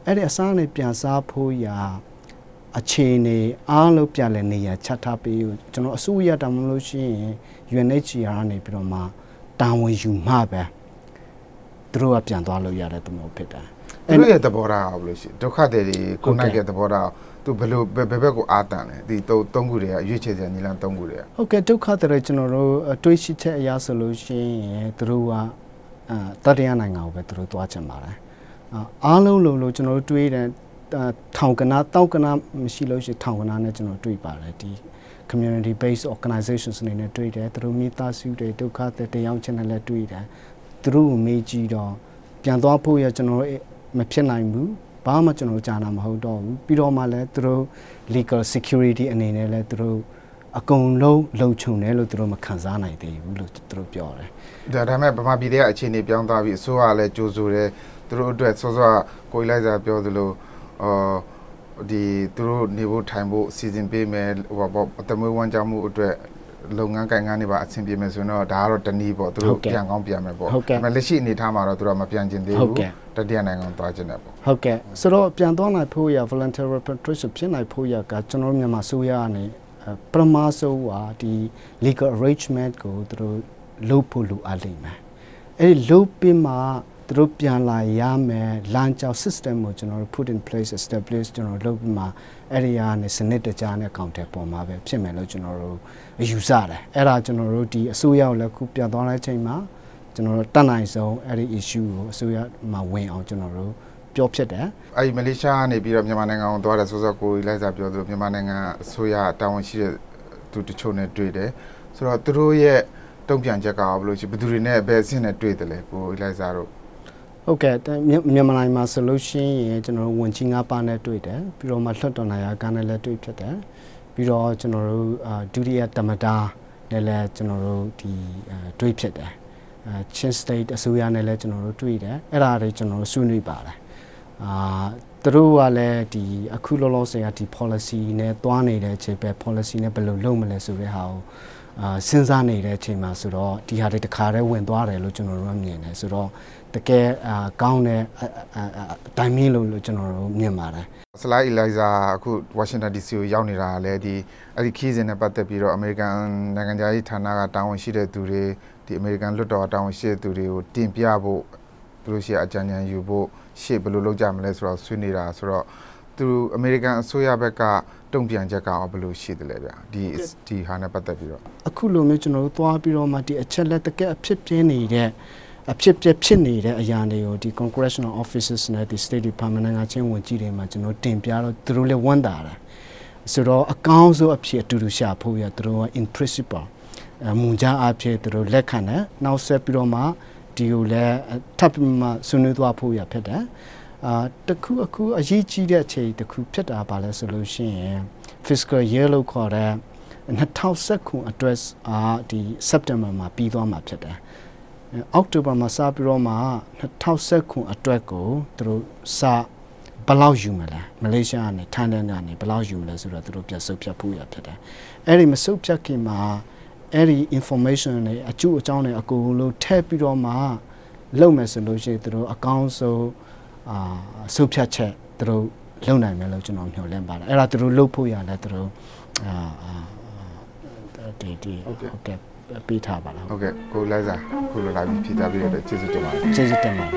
အဲ့ဒီအစားနဲ့ပြန်စားဖို့ရာအခြေအနေအားလုံးပြန်လဲနေရချထားပေးကျွန်တော်အစိုးရတာမလို့ရှိရင် U N H C R နေပြီးတော့မှတာဝန်ယူမှပဲသူတို့ကပြန်သွားလို့ရတဲ့သဘောဖြစ်တာသူတို့ရဲ့သဘောထားဘယ်လိုရှိဒုက္ခတွေကိုနိုင်ရဲ့သဘောထားသူဘယ်လိုဘယ်ဘက်ကိုအားတန်လဲဒီသုံးခုတွေကရွေးချယ်စရာညီလန်းသုံးခုတွေကဟုတ်ကဲ့ဒုက္ခတွေကျွန်တော်တို့တွေးရှိချက်အရဆိုလို့ရှိရင်သူတို့ကအဲတတိယနိုင်ငံကိုပဲသူတို့သွားချင်ပါတယ်အားလုံးလုံးလို့ကျွန်တော်တို့တွေးတယ်ထောင်ကနာတောက်ကနာမရှိလို့ရှိထောင်ကနာနဲ့ကျွန်တော်တွေးပါတယ်ဒီ community based organizations နေနဲ့တွေ့တယ်သူတို့မိသားစုတွေဒုက္ခတွေတရားချင်းနဲ့လည်းတွေ့တယ်သူတို့ကိုမေးကြည့်တော့ပြန်သွားဖို့ရကျွန်တော်မဖြစ်နိုင်ဘူးဘာမှကျွန်တော်ကြားနာမဟုတ်တော့ဘူးပြီးတော့မှလည်းသူတို့ legal security အနေနဲ့လည်းသူတို့အကုန်လုံးလုံခြုံတယ်လို့သူတို့မခံစားနိုင်သေးဘူးလို့သူတို့ပြောတယ်ဒါဒါမဲ့ဗမာပြည်ရဲ့အခြေအနေပြောင်းသွားပြီအစိုးရလည်းကြိုးဆိုတယ်သူတို့အတွက်စောစောကိုလိုက်စာပြောသလိုအော်ဒီသူတို့နေဖို့ထိုင်ဖို့စီစဉ်ပေးမယ်ဟိုပေါ့အသမွေးဝမ်းကြောင်းမှုအတွက်လုပ်ငန်းကိုင်ငန်းတွေပါအဆင်ပြေမယ်ဆိုတော့ဒါကတော့တနည်းပေါ့သူတို့ပြန်ကောင်းပြန်မယ်ပေါ့ဒါပေမဲ့လက်ရှိအနေထားမှာတော့သူတို့မပြန်ကျင်သေးဘူးတတိယနိုင်ငံသွားကျင်တယ်ပေါ့ဟုတ်ကဲ့ဆိုတော့ပြန်သွားနိုင်ဖို့ရ voluntary repatriation ဖြစ်နိုင်ဖို့ရကကျွန်တော်မြန်မာဆိုရအနေပထမဆုံးကဒီ legal arrangement ကိုသူတို့လုပ်ဖို့လိုအပ်လိမ့်မယ်အဲ့ဒီလုပ်ပြီးမှသူတို့ပြန်လာရမယ်လမ်းကြောင်း system ကိုကျွန်တော်တို့ put in place establish ကျွန်တော်လုပ်ပြီးမှအဲ့ဒီကနေစနစ်တကျနဲ့ counter ပေါ်မှာပဲဖြစ်မယ်လို့ကျွန်တော်တို့ယူဆတယ်အဲ့ဒါကျွန်တော်တို့ဒီအစိုးရကိုလည်းခုပြန်သွားတဲ့အချိန်မှာကျွန်တော်တို့တတ်နိုင်ဆုံးအဲ့ဒီ issue ကိုအစိုးရမှာဝင်အောင်ကျွန်တော်တို့ပြောဖြစ်တယ်အဲ့ဒီမလေးရှားကနေပြီးတော့မြန်မာနိုင်ငံကိုသွားတယ်ဆိုတော့ကိုလိုက်စာပြောသလိုမြန်မာနိုင်ငံအစိုးရတာဝန်ရှိတဲ့သူတချို့နဲ့တွေ့တယ်ဆိုတော့သူတို့ရဲ့တုံ့ပြန်ချက်ကဘယ်လိုရှိဘယ်သူတွေနဲ့ဘယ်အဆင့်နဲ့တွေ့တယ်လဲကိုလိုက်စာတို့ဟုတ်ကဲ့မြန်မာနိုင်ငံမှာဆိုလို့ရှိရင်ကျွန်တော်တို့ဝန်ကြီးငါးပါးနဲ့တွေ့တယ်ပြီးတော့မှလွှတ်တော်နိုင်ရာကနဲ့လည်းတွေ့ဖြစ်တယ်ပြီးတော့ကျွန်တော်တို့ဒုတိယသမ္မတနဲ့လည်းကျွန်တော်တို့ဒီတွေ့ဖြစ်တယ်အဲချင်း state အစိုးရနဲ့လည်းကျွန်တော်တို့တွေ့တယ်အဲ့ဒါတွေကျွန်တော်တို့ဆွေးနွေးပါတယ်အာသူတို့ကလည်းဒီအခုလောလောဆယ်ကဒီ policy နဲ့တွားနေတဲ့အချိန်ပဲ policy နဲ့ဘယ်လိုလုပ်မလဲဆိုတဲ့ဟာကိုအာစဉ်းစားနေတဲ့အချိန်မှာဆိုတော့ဒီဟာတွေတခါတည်းဝင်သွားတယ်လို့ကျွန်တော်တို့မြင်တယ်ဆိုတော့တကယ်အာကောင်းတဲ့တိုင်မင်းလို့လို့ကျွန်တော်တို့မြင်ပါတယ်ဆလိုင်းအီလိုက်ဇာအခုဝါရှင်တန် ဒီ စီ ကိုရောက်နေတာလည်းဒီအဲ့ဒီခီးစဉ်နဲ့ပတ်သက်ပြီးတော့အမေရိကန်နိုင်ငံသားရေးဌာနကတာဝန်ရှိတဲ့သူတွေဒီအမေရိကန်လွှတ်တော်တာဝန်ရှိတဲ့သူတွေကိုတင်ပြဖို့သူတို့ရှိအကြံဉာဏ်ယူဖို့ရှေ့ဘယ်လိုလုပ်ကြမလဲဆိုတော့ဆွေးနေတာဆိုတော့သူအမေရိကန်အစိုးရဘက်ကတုံ့ပြန်ချက်ကဘယ်လိုရှိတယ်လဲဗျဒီဒီဟာနဲ့ပတ်သက်ပြီးတော့အခုလိုမျိုးကျွန်တော်တို့သွားပြီးတော့မှဒီအချက်လက်တကယ်အဖြစ်ပြင်းနေတဲ့အဖြစ်ပြဖြစ်နေတဲ့အရာတွေကိုဒီ congressional offices နဲ့ဒီ state department နိုင်ငံချင်းဝန်ကြီးတွေမှာကျွန်တော်တင်ပြတော့သူတို့လည်းဝန်တာတာဆိုတော့အကောင်းဆုံးအဖြစ်အတူတူရှာဖို့ရသူတို့က in principle အမူကြအဖြစ်သူတို့လက်ခံတယ်နောက်ဆက်ပြီးတော့မှဒီကိုလည်းထပ်ပြီးမှဆွေးနွေးသွားဖို့ရဖြစ်တယ်အာတခုအခုအရေးကြီးတဲ့အချိန်တခုဖြစ်တာပါလဲဆိုလို့ရှိရင် fiscal year လို့ခေါ်တဲ့၂၀၁၉ခုအတွက်အာဒီ September မှာပြီးသွားမှာဖြစ်တယ်အောက်တိုဘာမှာစပြီးတော့မှ၂၀၁၉ခုအတွက်ကိုသူတို့စဘယ်လောက်ယူမလဲမလေးရှားကနေထိုင်းကနေဘယ်လောက်ယူမလဲဆိုတော့သူတို့ပြန်ဆုတ်ဖြတ်ဖို့ရဖြစ်တယ်အဲ့ဒီမဆုတ်ဖြတ်ခင်မှာအဲ့ဒီ information တွေအကျိုးအကြောင်းတွေအကုန်လုံးထည့်ပြီးတော့မှလုပ်မယ်ဆိုလို့ရှိရင်သူတို့အကောင်းဆုံးအာဆုတ်ဖြတ်ချက်သူတို့လုပ်နိုင်မယ်လို့ကျွန်တော်မျှော်လင့်ပါတယ်အဲ့ဒါသူတို့လုပ်ဖို့ရလဲသူတို့အာဒီဒီဟုတ်ကဲ့ပေးထားပါလားဟုတ်ကဲ့ကိုလိုက်စာကိုလိုလာပြီးဖြေတာပြီးတော့ကျေးဇူးတင်ပါတယ်ကျေးဇူးတင်ပါတယ်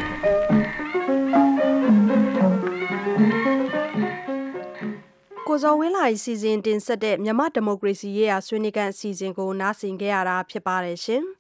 ကိုဇော်ဝင်းလာစီစဉ်တင်ဆက်တဲ့မြန်မာဒီမိုကရေစီရေးရာဆွေးနွေးခန်းအစီအစဉ်ကိုနားဆင်ကြရတာဖြစ်ပါတယ်ရှင်။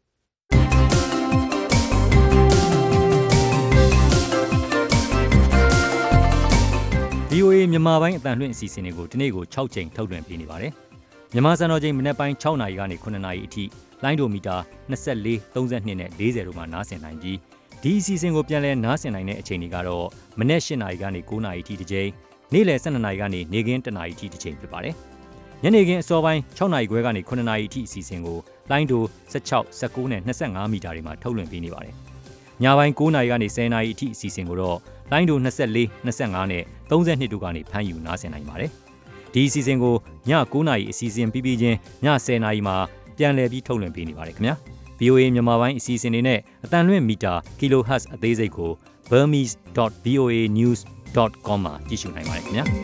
ဗီအိုအေ မြန်မာပိုင်းအသံလွှင့်အစီအစဉ်တွေကိုဒီနေ့ကို၆ချိန်ထုတ်လွှင့်ပေးနေပါတယ်။မြန်မာစံတော်ချိန်မနေ့ပိုင်း၆နာရီကနေ9နာရီအထိလိုင်းဒိုမီတာ24 32နဲ့40တို့မှာနားဆင်နိုင်ပြီးဒီအစီအစဉ်ကိုပြန်လည်နားဆင်နိုင်တဲ့အချိန်တွေကတော့မနေ့၈နာရီကနေ9နာရီအထိတစ်ချိန်နေ့လယ်၁၂နာရီကနေနေ့ခင်း၁နာရီအထိတစ်ချိန်ဖြစ်ပါတယ်။ညနေခင်းအစောပိုင်း၆နာရီခွဲကနေ9နာရီအထိအစီအစဉ်ကိုလိုင်းဒို16 19နဲ့25မီတာတွေမှာထုတ်လွှင့်ပေးနေပါတယ်။ညပိုင်း9နာရီကနေ10နာရီအထိအစီအစဉ်ကိုတော့လိုင်းဒို24 25နဲ့32တို့ကနေဖမ်းယူနားဆင်နိုင်ပါတယ်။ဒီအစီအစဉ်ကိုည9နာရီအစီအစဉ်ပြီးပြီးချင်းည10နာရီမှာပြန်လည်ပြီးထုတ်လွှင့်ပေးနေပါတယ်ခင်ဗျာ။ဗီအိုအေ မြန်မာပိုင်းအစီအစဉ်တွေနဲ့အတန်လွှင့်မီတာ kilohertz အသေးစိတ်ကို burmese dot voa news ဒတ် com မှာကြည့်ရှုနိုင်ပါတယ်ခင်ဗျာ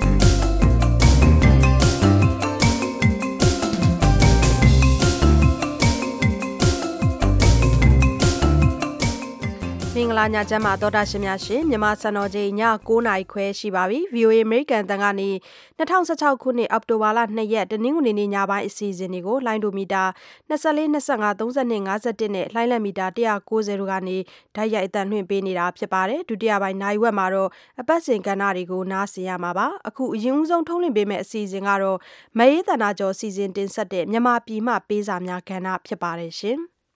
မင်္ဂလာညချမ်းပါသောတာရှင်များရှင်မြန်မာစံတော်ချိန်ည၉နာရီခွဲရှိပါပြီ ဗွီအိုအေ American တန်ကနေ၂၀၁၆ခုနှစ်အောက်တိုဘာလ၂ရက်တနင်္ဂနွေနေ့ညပိုင်းအစီအစဉ်တွေကိုလိုင်းဒိုမီတာ၂၄ ၂၅ ၃၂ ၅၁နဲ့လိုင်းလံမီတာ၁၉၀တို့ကနေဓာတ်ရိုက်အသံလွှင့်ပေးနေတာဖြစ်ပါတယ်ဒုတိယပိုင်းနိုင်ဝက်မှာတော့အပတ်စဉ်ကဏ္ဍတွေကိုနားဆင်ရမှာပါအခုအရင်ဦးဆုံးထုတ်လွှင့်ပေးမယ့်အစီအစဉ်ကတော့မအေးသန္တာကျော်စီစဉ်တင်ဆက်တဲ့မြန်မာပြည်မှပေးစာများကဏ္ဍဖြစ်ပါတယ်ရှင်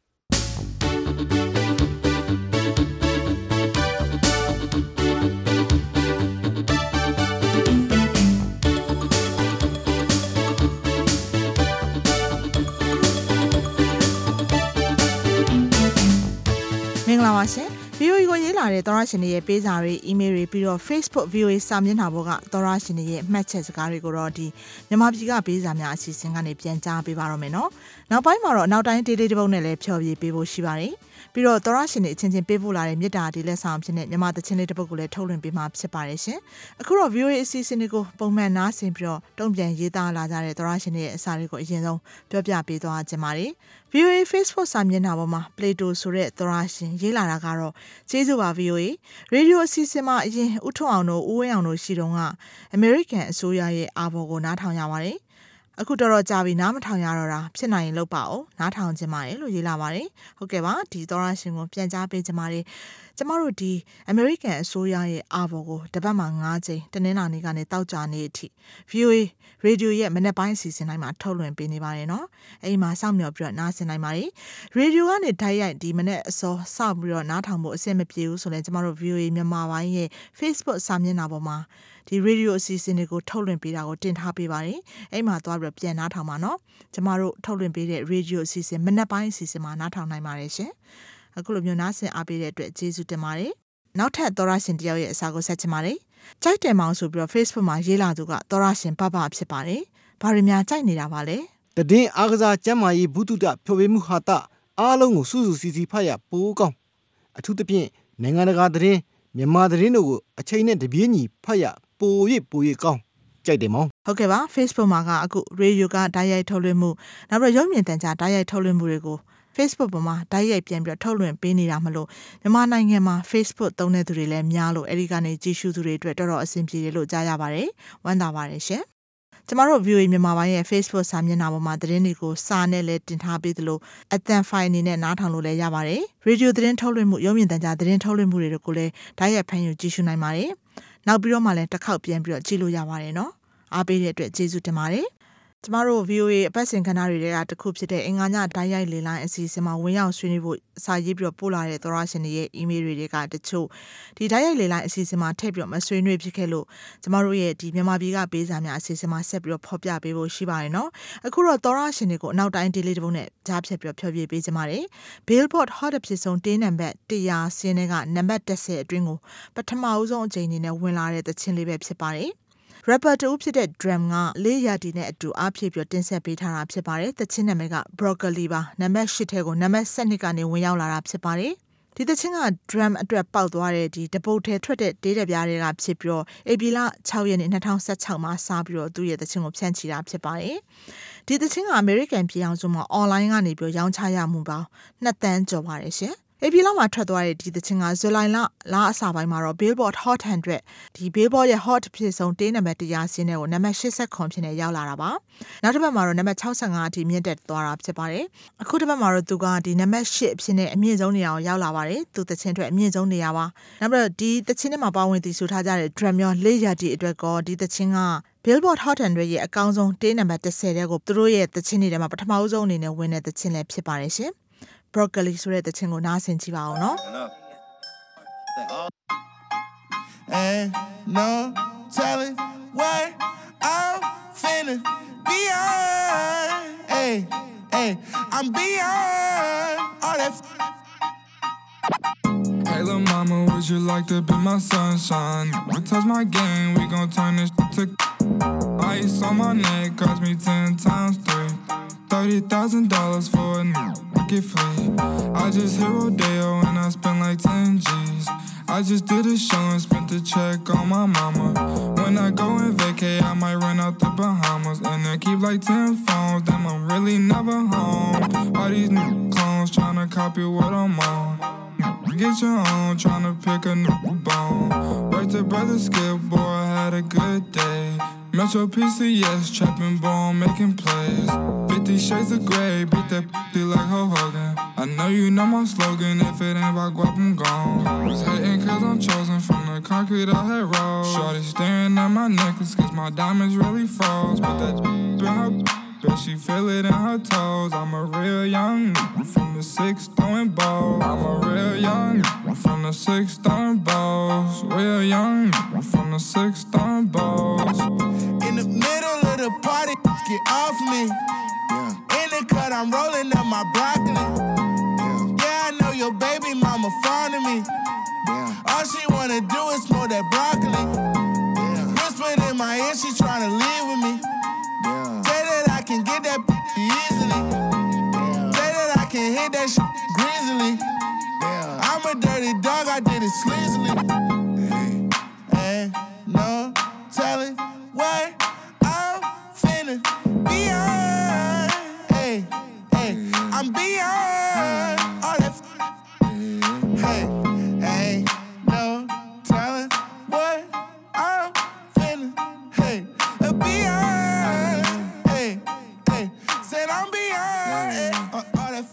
မင်္ဂလာပါရှင် ဗီအိုအေ ကိုရေးလာတဲ့သောရရှင်တွေရဲ့ပေးစာတွေ email တွေပြီးတော့ Facebook ဗီအိုအေ စာမျက်နှာပေါ်ကသောရရှင်တွေရဲ့မှတ်ချက်စကားတွေကိုတော့ဒီမြန်မာပြည်ကပေးစာများအစီအစဉ်ကနေပြန်ကြားပေးပါတော့မယ်နော်နောက်ပိုင်းမှာတော့နောက်တိုင်း daily တစ်ပုဒ်နဲ့လည်းဖျော်ဖြေပေးဖို့ရှိပါတယ်ပြီးတော့သောရရှင်တွေအချင်းချင်းပေးပို့လာတဲ့မြစ်တာဒီလက်ဆောင်ဖြစ်တဲ့မြန်မာသချင်းလေးတစ်ပုဒ်ကိုလည်းထုတ်လွှင့်ပေးမှာဖြစ်ပါတယ်ရှင်အခုတော့ ဗီအိုအေ အစီအစဉ်တွေကိုပုံမှန်နားဆင်ပြီးတော့တုံ့ပြန်ရေးသားလာကြတဲ့သောရရှင်တွေရဲ့အစာတွေကိုအရင်ဆုံးပြောပြပေးသွားကြပါမယ်ဗီအိုအေ Facebook စာမျက်နှာပေါ်မှာ Play-Doh ဆိုတဲ့သောရရှင်ရေးလာတာကတော့ကျေးဇူးပါ ဗီအိုအေ ရေဒီယိုအစီအစဉ်မှာအရင်ဦးထွန်းအောင်တို့ဦးဝင်းအောင်တို့ရှိတုန်းကအမေရိကန်အစိုးရရဲ့အာဘော်ကိုနားထောင်ရပါတယ်အခုတော်တော်ကြာပြီနားမထောင်ရတော့တာဖြစ်နိုင်ရင်လုပ်ပါဦးနားထောင်ခြင်းပါတယ်လို့ရေးလာပါတယ်ဟုတ်ကဲ့ပါဒီသောရရှင်ကိုပြန်ကြားပေးကြပါတယ်ကျမတို့ဒီအမေရိကန်အစိုးရရဲ့အာဘော်ကိုတပတ်မှာ၅ကြိမ်တနင်္လာနေ့ကနေတောက်ကြနေ့အထိ ဗီအိုအေ ရေဒီယိုရဲ့မနက်ပိုင်းအစီအစဉ်တိုင်းမှာထုတ်လွှင့်ပေးနေပါတယ်နော်အဲဒီမှာစောင့်မျှော်ပြီးတော့နားဆင်နိုင်ပါတယ်ရေဒီယိုကနေဓာတ်ရိုက်ဒီမနက်အစောစောင့်ပြီးတော့နားထောင်ဖို့အဆင်မပြေဘူးဆိုရင်ကျမတို့ ဗီအိုအေ မြန်မာပိုင်းရဲ့ Facebook စာမျက်နှာပေါ်မှာဒီရေဒီယိုအစီအစဉ်တွေကိုထုတ်လွှင့်ပေးတာကိုတင်ထားပေးပါတယ်အဲ့မှာသွားပြီးတော့ပြန်နားထောင်ပါနော်ကျမတို့ထုတ်လွှင့်ပေးတဲ့ရေဒီယိုအစီအစဉ်မနက်ပိုင်းအစီအစဉ်မှာနားထောင်နိုင်ပါတယ်ရှင်အခုလိုမျိုးနားဆင်အားပေးတဲ့အတွက်ကျေးဇူးတင်ပါတယ်နောက်ထပ်သောရရှင်တယောက်ရဲ့အစာကိုဆက်ချင်ပါတယ်ကြိုက်တယ်မောင်ဆိုပြီးတော့ Facebook မှာရေးလာသူကသောရရှင်ပပဖြစ်ပါတယ်ဘာတွေများကြိုက်နေတာပါလဲတည်င်းအားကစားကျမ်းမာရေးဘုဒ္ဓဖျော်ဖြေမှုဟာတအားလုံးကိုစုစုစည်းစည်းဖတ်ရပိုးကောင်းအထူးသဖြင့်နိုင်ငံတကာသတင်းမြန်မာသတင်းတို့ကိုအချိန်နဲ့တပြေးညီဖတ်ရပို၍ပို၍ကောင်းကြိုက်တယ်မောင်ဟုတ်ကဲ့ပါ Facebook မှာကအခု Radio ကဓာတ်ရိုက်ထုတ်လွှင့်မှုနောက်ပြီးရုပ်မြင်သံကြားဓာတ်ရိုက်ထုတ်လွှင့်မှုတွေကို Facebook ပေါ်မှာဓာတ်ရိုက်ပြန်ပြီးထုတ်လွှင့်ပေးနေတာမလို့မြန်မာနိုင်ငံမှာ Facebook သုံးတဲ့သူတွေလည်းများလို့အဲဒီကနေကြည့်ရှုသူတွေအတွက်တော်တော်အဆင်ပြေတယ်လို့ကြားရပါတယ်ဝမ်းသာပါတယ်ရှင်ကျမတို့ ဗီအိုအေ မြန်မာပိုင်းရဲ့ Facebook စာမျက်နှာပေါ်မှာသတင်းတွေကိုစာနဲ့လည်းတင်ထားပေးသလိုအသံဖိုင်အနေနဲ့နားထောင်လို့လည်းရပါတယ်ရေဒီယိုသတင်းထုတ်လွှင့်မှုရုပ်မြင်သံကြားသတင်းထုတ်လွှင့်မှုတွေကိုလည်းဓာတ်ရိုက်ဖန်ယူကြည့်ရှုနိုင်ပါတယ်နောက်ပြီးတော့မှလည်းတစ်ခေါက်ပြန်ပြီးတော့ကြည့်လို့ရပါတယ်နော်အားပေးတဲ့အတွက်ကျေးဇူးတင်ပါတယ်ကျမတို့ ဗီအိုအေ အပတ်စဉ်ခန်းသားတွေကတစ်ခုဖြစ်တဲ့အင်္ဂါညဓာတ်ရိုက်လေလိုင်းအစီအစဉ်မှာဝင်ရောက်ဆွေးနွေးဖို့စာရေးပြီးတော့ပို့လာတဲ့သောရရှင်တွေရဲ့ email တွေကတချို့ဒီဓာတ်ရိုက်လေလိုင်းအစီအစဉ်မှာထည့်ပြီးတော့မဆွေးနွေးဖြစ်ခဲ့လို့ကျမတို့ရဲ့ဒီမြန်မာပြည်ကပေးစာများအစီအစဉ်မှာဆက်ပြီးတော့ဖော်ပြပေးဖို့ရှိပါတယ်နော်အခုတော့သောရရှင်တွေကိုအနောက်တိုင်း daily တစ်ပုဒ်နဲ့ကြားဖြတ်ပြီးတော့ဖျော်ဖြေပေးကြပါတယ် Billboard Hot အဖြစ်ဆုံးတေးနံပါတ်၁၀၀ဆင်းတဲ့ကနံပါတ်၁၀အတွင်းကိုပထမဦးဆုံးအကြိမ်အနေနဲ့ဝင်လာတဲ့သချင်းလေးပဲဖြစ်ပါတယ်rapper တူဖြစ်တဲ့ drum ကလေးရာဒီနဲ့အတူအားဖြည့်ပြီးတင်ဆက်ပေးထားတာဖြစ်ပါတယ်။သချင်းနာမည်က broccoli ပါ။နံပါတ်၈ထဲကိုနံပါတ်၁၂ကနေဝင်ရောက်လာတာဖြစ်ပါတယ်။ဒီသချင်းက drum အတွက်ပေါက်သွားတဲ့ဒီတပုတ်ထဲထွက်တဲ့ဒေးတဲ့ပြားတွေကဖြစ်ပြီးတော့ဧပြီလ၆ရက်နေ့၂၀၁၆မှာစပြီးတော့သူ့ရဲ့သချင်းကိုဖြန့်ချီတာဖြစ်ပါတယ်။ဒီသချင်းကအမေရိကန်ပြည်အောင်စုမှာ online ကနေပြီးရောင်းချရမှုပေါင်းနှစ်သန်းကျော်ပါတယ်ရှင်။အေပီလာမှာထွက်သွားတဲ့ဒီသချင်းကဇူလိုင်လလအစပိုင်းမှာတော့ Billboard Hot ဟန်ဒရက်ဒီ Billboard ရဲ့ Hot ဖြစ်ဆုံးတေးနံပါတ်၁၀၀ဆင်းတဲ့ကိုနံပါတ်၈၀ခွန်ဖြစ်နေရောက်လာတာပါနောက်တစ်ပတ်မှာတော့နံပါတ်၆၅အထိမြင့်တက်သွားတာဖြစ်ပါတယ်အခုတစ်ပတ်မှာတော့သူကဒီနံပါတ်၈အဖြစ်နဲ့အမြင့်ဆုံးနေရာကိုရောက်လာပါတယ်သူသချင်းအတွက်အမြင့်ဆုံးနေရာပါနောက်ပြီးတော့ဒီသချင်းထဲမှာပါဝင်တည်ဆိုထားကြတဲ့ drum ရောလေးရာဒီအတွက်ကောဒီသချင်းကBillboard Hot ဟန်ဒရက်ရဲ့အကောင်းဆုံးတေးနံပါတ်၁၀တဲ့ကိုသူတို့ရဲ့သချင်းတွေထဲမှာပထမဦးဆုံးအနေနဲ့ဝင်တဲ့သချင်းလည်းဖြစ်ပါတယ်ရှင်broccoli ဆိုတဲ့သချင်းကိုနားဆင်ကြည့်ပါအောင်နော် And no telling what I'm feeling beyond hey hey I'm beyond all that Hey little mama would you like to be my sunshine we touch my game we gon' turn this to ice on my neck cost me ten times three thirty thousand dollars for a new get free. I just hit Rodeo and I spent like ten G's. I just did a show and spent the check on my mama. When I go and vacay, I might run out the Bahamas. And then keep like ten phones, damn, I'm really never home. All these new clones tryna copy what I'm on. Get your own, tryna pick a new bone. Worked to brother Skip, boy, I had a good day. Metro P C S, trapping bone, making plays. Fifty shades of gray, beat that p***y like Ho Hogan. I know you know my slogan, if it ain't about guap, I'm gone. Was hating cause I'm chosen from the concrete I had rolled. Shorty staring at my necklace cause my diamonds really froze. But that in her bet she feel it in her toes. I'm a real young nigga from the six throwing balls. I'm a real young nigga from the six throwing balls. Real young nigga from the six throwing balls. In the middle of the party, get off me. Yeah. In the cut, I'm rolling up my broccoli. Yeah, yeah, I know your baby mama fond of me. Yeah. All she wanna do is smoke that broccoli. Yeah. Whispered in my ear, she tryna leave with me. Yeah. Say that I can get that easily. Yeah. Say that I can hit that shit greasily. Yeah. I'm a dirty dog, I did it sleazily. Hey, ain't no telling what I'm finna be on. Hey, hey, I'm beyond all that. Hey, ain't no telling what I'm finna. Hey, be on. Hey, hey, said I'm beyond all that.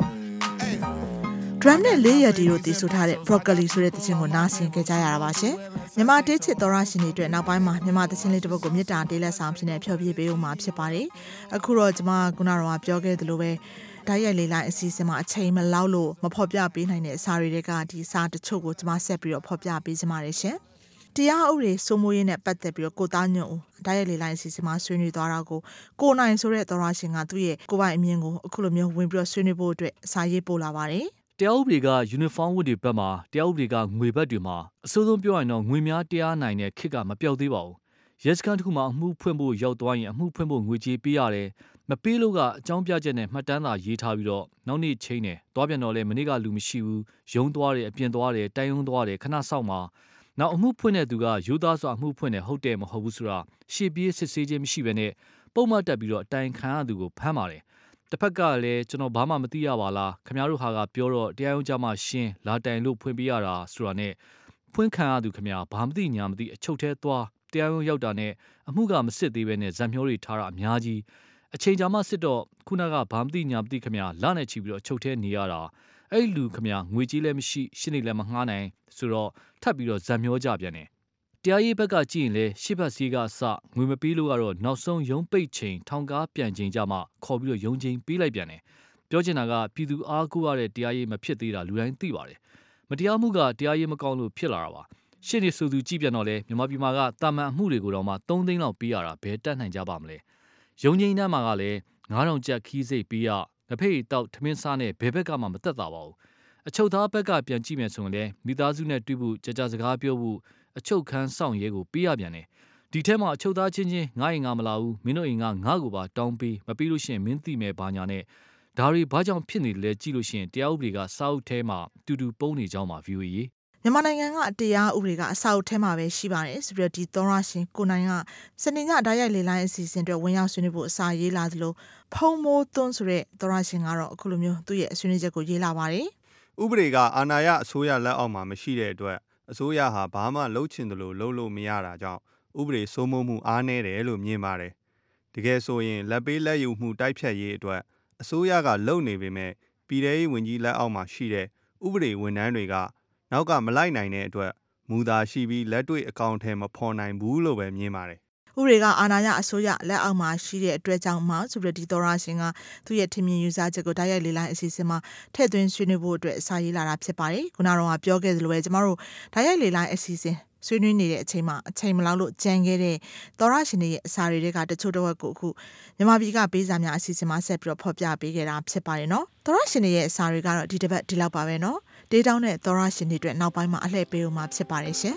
Hey. Drum နဲ့လေးရက်တီတို့တည်ဆိုထားတဲ့ broccoli ဆိုတဲ့သချင်းကိုနားဆင်ကြကြရတာပါရှင်။မြန်မာတေးချစ်သောရရှင်တွေအတွက်နောက်ပိုင်းမှာမြန်မာသချင်းလေးတစ်ပုဒ်ကိုမြစ်တာတေးလက်ဆောင်ဖြစ်နေဖြောပြပေးဦးမှာဖြစ်ပါတယ်။အခုတော့ကျွန်မခုနကတော့ပြောခဲ့သလိုပဲဓာတ်ရိုက်လေးလိုက်အစီအစဉ်မှာအချိန်မလောက်လို့မဖော်ပြပေးနိုင်တဲ့အစာတွေကဒီစာတချို့ကိုကျွန်မဆက်ပြီးတော့ဖော်ပြပေးချင်ပါတယ်ရှင်။တရားဥပဒေစိုးမိုးရေးနဲ့ပတ်သက်ပြီးတော့ကိုသားညွန့်ဦးဓာတ်ရိုက်လေးလိုက်အစီအစဉ်မှာဆွေးနွေးသွားတာကိုကိုနိုင်ဆိုတဲ့သောရရှင်ကသူ့ရဲ့ကိုယ်ပိုင်အမြင်ကိုအခုလိုမျိုးဝင်ပြီးတော့ဆွေးနွေးဖို့အတွက်စာရေးပို့လာပါတယ်။တရားဥပဒေက uniform ဝတ်တွေဘက်မှာတရားဥပဒေကငွေဘက်တွေမှာအစိုးဆုံးပြောရင်တော့ငွေများတရားနိုင်တဲ့ခေတ်ကမပြောက်သေးပါဘူး။ရဲစခန်းတစ်ခုမှာအမှုဖွင့်ဖို့ရောက်သွားရင်အမှုဖွင့်ဖို့ငွေကြေးပေးရတယ်။မပေးလို့ကအကြောင်းပြချက်နဲ့မှတ်တမ်းသာရေးထားပြီးတော့နောက်နေ့ချင်းတယ်။သွားပြန်တော့လဲမနေ့ကလူမရှိဘူး။ရုံးသွားတယ်အပြင်သွားတယ်တိုင်ရုံးသွားတယ်ခဏစောင့်မှာနောက်အမှုဖွင့်တဲ့သူကရိုးသားစွာအမှုဖွင့်တယ်ဟုတ်တယ်မဟုတ်ဘူးဆိုတာရှေ့ပြေးစစ်ဆေးခြင်းမရှိဘဲနဲ့ပုံမှန်တက်ပြီးတော့အတိုင်ခံရသူကိုဖမ်းပါတယ်။တစ်ဖက်ကလည်းကျွန်တော်ဘာမှမသိရပါလားခင်ဗျားတို့ဟာကပြောတော့တရားရုံးကြမှာရှင်းလာတိုင်လို့ဖွင့်ပေးရတာဆိုတာနဲ့ဖွင့်ခံရသူခင်ဗျာဘာမသိညာမသိအချုပ်ထဲသွားတရားရုံးရောက်တာနဲ့အမှုကမစစ်သေးပဲနဲ့ဇက်မျိုးတွေထားတာအများကြီးအချိန်ကြာမှစစ်တော့ခုနကဘာမသိညာမသိခင်ဗျာလာနဲ့ချီပြီးတော့အချုပ်ထဲနေရတာအဲ့လူခင်ဗျာငွေကြီးလည်းမရှိရှင်းနေလည်းမငှားနိုင်ဆိုတော့ထပ်ပြီးတော့ဇက်မျိုးကြပြန်တယ်တရားရေးဘက်ကကြည့်ရင်လေရှစ်ဘက်စီးကအစငွေမပေးလို့ကတော့နောက်ဆုံးရုံးပိတ်ချိန်ထောင်ကားပြန်ချိန်ကြမှာခေါ်ပြီးတော့ရုံးချိန်ပေးလိုက်ပြန်တယ်ပြောချင်တာကပြည်သူအားကိုးရတဲ့တရားရေးမဖြစ်သေးတာလူတိုင်းသိပါတယ်မတရားမှုကတရားရေးမကောင်းလို့ဖြစ်လာတာပါရှင်းနေဆိုသူကြည့်ပြန်တော့လေမြန်မာပြည်မှာကတာမန်အမှုတွေကိုတော့မှသုံးသိန်းလောက်ပေးရတာဘယ်တက်နိုင်ကြပါမလဲရုံးချိန်တန်းမှာကလည်းငါးထောင်ကျပ်ခီးစိတ်ပေးရငဖိတ်တောက်ထမင်းစားနဲ့ဘယ်ဘက်ကမှမတက်တာပါဘူးအချုပ်သားဘက်ကပြန်ကြည့်မယ်ဆိုရင်လည်းမိသားစုနဲ့တွေ့ဖို့ကြကြစကားပြောဖို့အချုပ်ခန်းဆောင်ရဲကိုပေးရပြန်တယ်ဒီထဲမှာအချုပ်သားချင်းချင်းငါ့အိမ်ငါမလာဘူးမင်းတို့အိမ်ကငါ့ကိုပါတောင်းပေးမပေးလို့ရှိရင်မင်းသိမယ်ဘာညာနဲ့ဒါတွေဘာကြောင့်ဖြစ်နေလဲကြည့်လို့ရှိရင်တရားဥပဒေကစာအုပ်ထဲမှာတူတူပုံနေကြောင်းပါ ဗီအိုအေမြန်မာနိုင်ငံကတရားဥပဒေကအစာအုပ်ထဲမှာပဲရှိပါတယ်ဆိုပြီးတော့ဒီသောရရှင်ကိုနိုင်ကစနေညဓာတ်ရိုက်လေလိုင်းအစီအစဉ်တွေဝင်ရောက်ဆွေးနွေးဖို့အစာရေးလာသလိုဖုံမိုးသွန်းဆိုတဲ့သောရရှင်ကတော့အခုလိုမျိုးသူ့ရဲ့ဆွေးနွေးချက်ကိုရေးလာပါတယ်ဥပဒေကအာဏာရအစိုးရလက်အောက်မှာမရှိတဲ့အတွက်အစိုးရဟာဘာမှလှုပ်ချင်တယ်လို့လှုပ်လို့မရတာကြောင့်ဥပဒေစိုးမိုးမှုအားနည်းတယ်လို့မြင်ပါတယ်တကယ်ဆိုရင်လက်ပေးလက်ယူမှုတိုက်ဖြတ်ရေးအတွက်အစိုးရကလုပ်နေပေမဲ့ပြည်ထောင်ရေးဝန်ကြီးလက်အောက်မှာရှိတဲ့ဥပဒေဝန်ထမ်းတွေကနောက်ကမလိုက်နိုင်တဲ့အတွက်မူသာရှိပြီးလက်တွေ့အကောင့်ထဲမဖော်နိုင်ဘူးလို့ပဲမြင်ပါတယ်ဥပဒေကအာဏာရအစိုးရလက်အောက်မှာရှိတဲ့အတွက်ကြောင့်မှဆိုပြီးဒီသောရရှင်ကသူ့ရဲ့ထင်မြင်ယူဆချက်ကိုဓာတ်ရိုက်လေလိုင်းအစီအစဉ်မှာထည့်သွင်းဆွေးနွေးဖို့အတွက်အစာရေးလာတာဖြစ်ပါတယ်ခုနကတော့ပြောခဲ့သလိုပဲကျမတို့ဓာတ်ရိုက်လေလိုင်းအစီအစဉ်ဆွေးနွေးနေတဲ့အချိန်မှာအချိန်မလောက်လို့ကြံခဲ့တဲ့သောရရှင်တွေရဲ့အစာတွေကတချို့တစ်ဝက်ကိုအခုမြန်မာပြည်ကပေးစာများအစီအစဉ်မှာဆက်ပြီးတော့ဖော်ပြပေးခဲ့တာဖြစ်ပါတယ်နော်သောရရှင်တွေရဲ့အစာတွေကတော့ဒီတစ်ပတ်ဒီလောက်ပါပဲနော်ဒေးတောင်းတဲ့သောရရှင်တွေအတွက်နောက်ပိုင်းမှာအလှည့်ပေးဦးမှာဖြစ်ပါတယ်ရှင်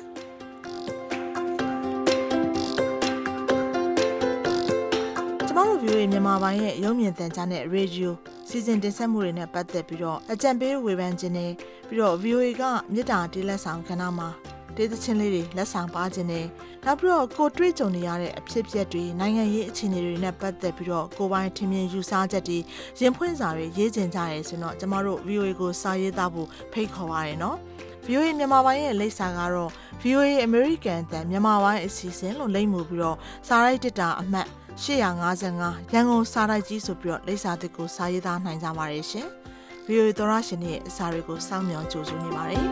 ကျမတို့ view ရဲ့မြန်မာပိုင်းရဲ့ရုပ်မြင်သံကြားနဲ့ radio စီစဉ်တင်ဆက်မှုတွေနဲ့ပတ်သက်ပြီးတော့အကြံပေးဝေဖန်ခြင်းနဲ့ပြီးတော့ ဗီအိုအေ ကမြစ်တာတီးလက်ဆောင်ကဏ္ဍမှာဒေသချင်းလေးတွေလက်ဆောင်ပါခြင်းနဲ့နောက်ပြီးတော့ကိုတွေ့ကြုံနေရတဲ့အဖြစ်အပျက်တွေနိုင်ငံရေးအခြေအနေတွေနဲ့ပတ်သက်ပြီးတော့ကိုပိုင်းထင်မြင်ယူဆချက်တွေရင်ဖွင့်စာတွေရေးကျင်ကြရဲဆိုတော့ကျမတို့ ဗီအိုအေ ကိုစာရေးသားဖို့ဖိတ်ခေါ်ပါရနော် ဗီအိုအေ မြန်မာပိုင်းရဲ့လိပ်စာကတော့ ဗီအိုအေ American အသံမြန်မာပိုင်းအစီအစဉ်လို့လိမ့်မှုပြီးတော့စာရိုက်တစ်တာအမှတ်၈၅၅ရန်ကုန်စာရိုက်ကြီးဆိုပြီးတော့လိပ်စာတစ်ကိုစာရေးသားနိုင်ကြပါရဲ့ရှင် ဗီအိုအေ သောရရှင်ရဲ့အစာတွေကိုစောင့်မျှော်ကြိုဆိုနေပါတယ်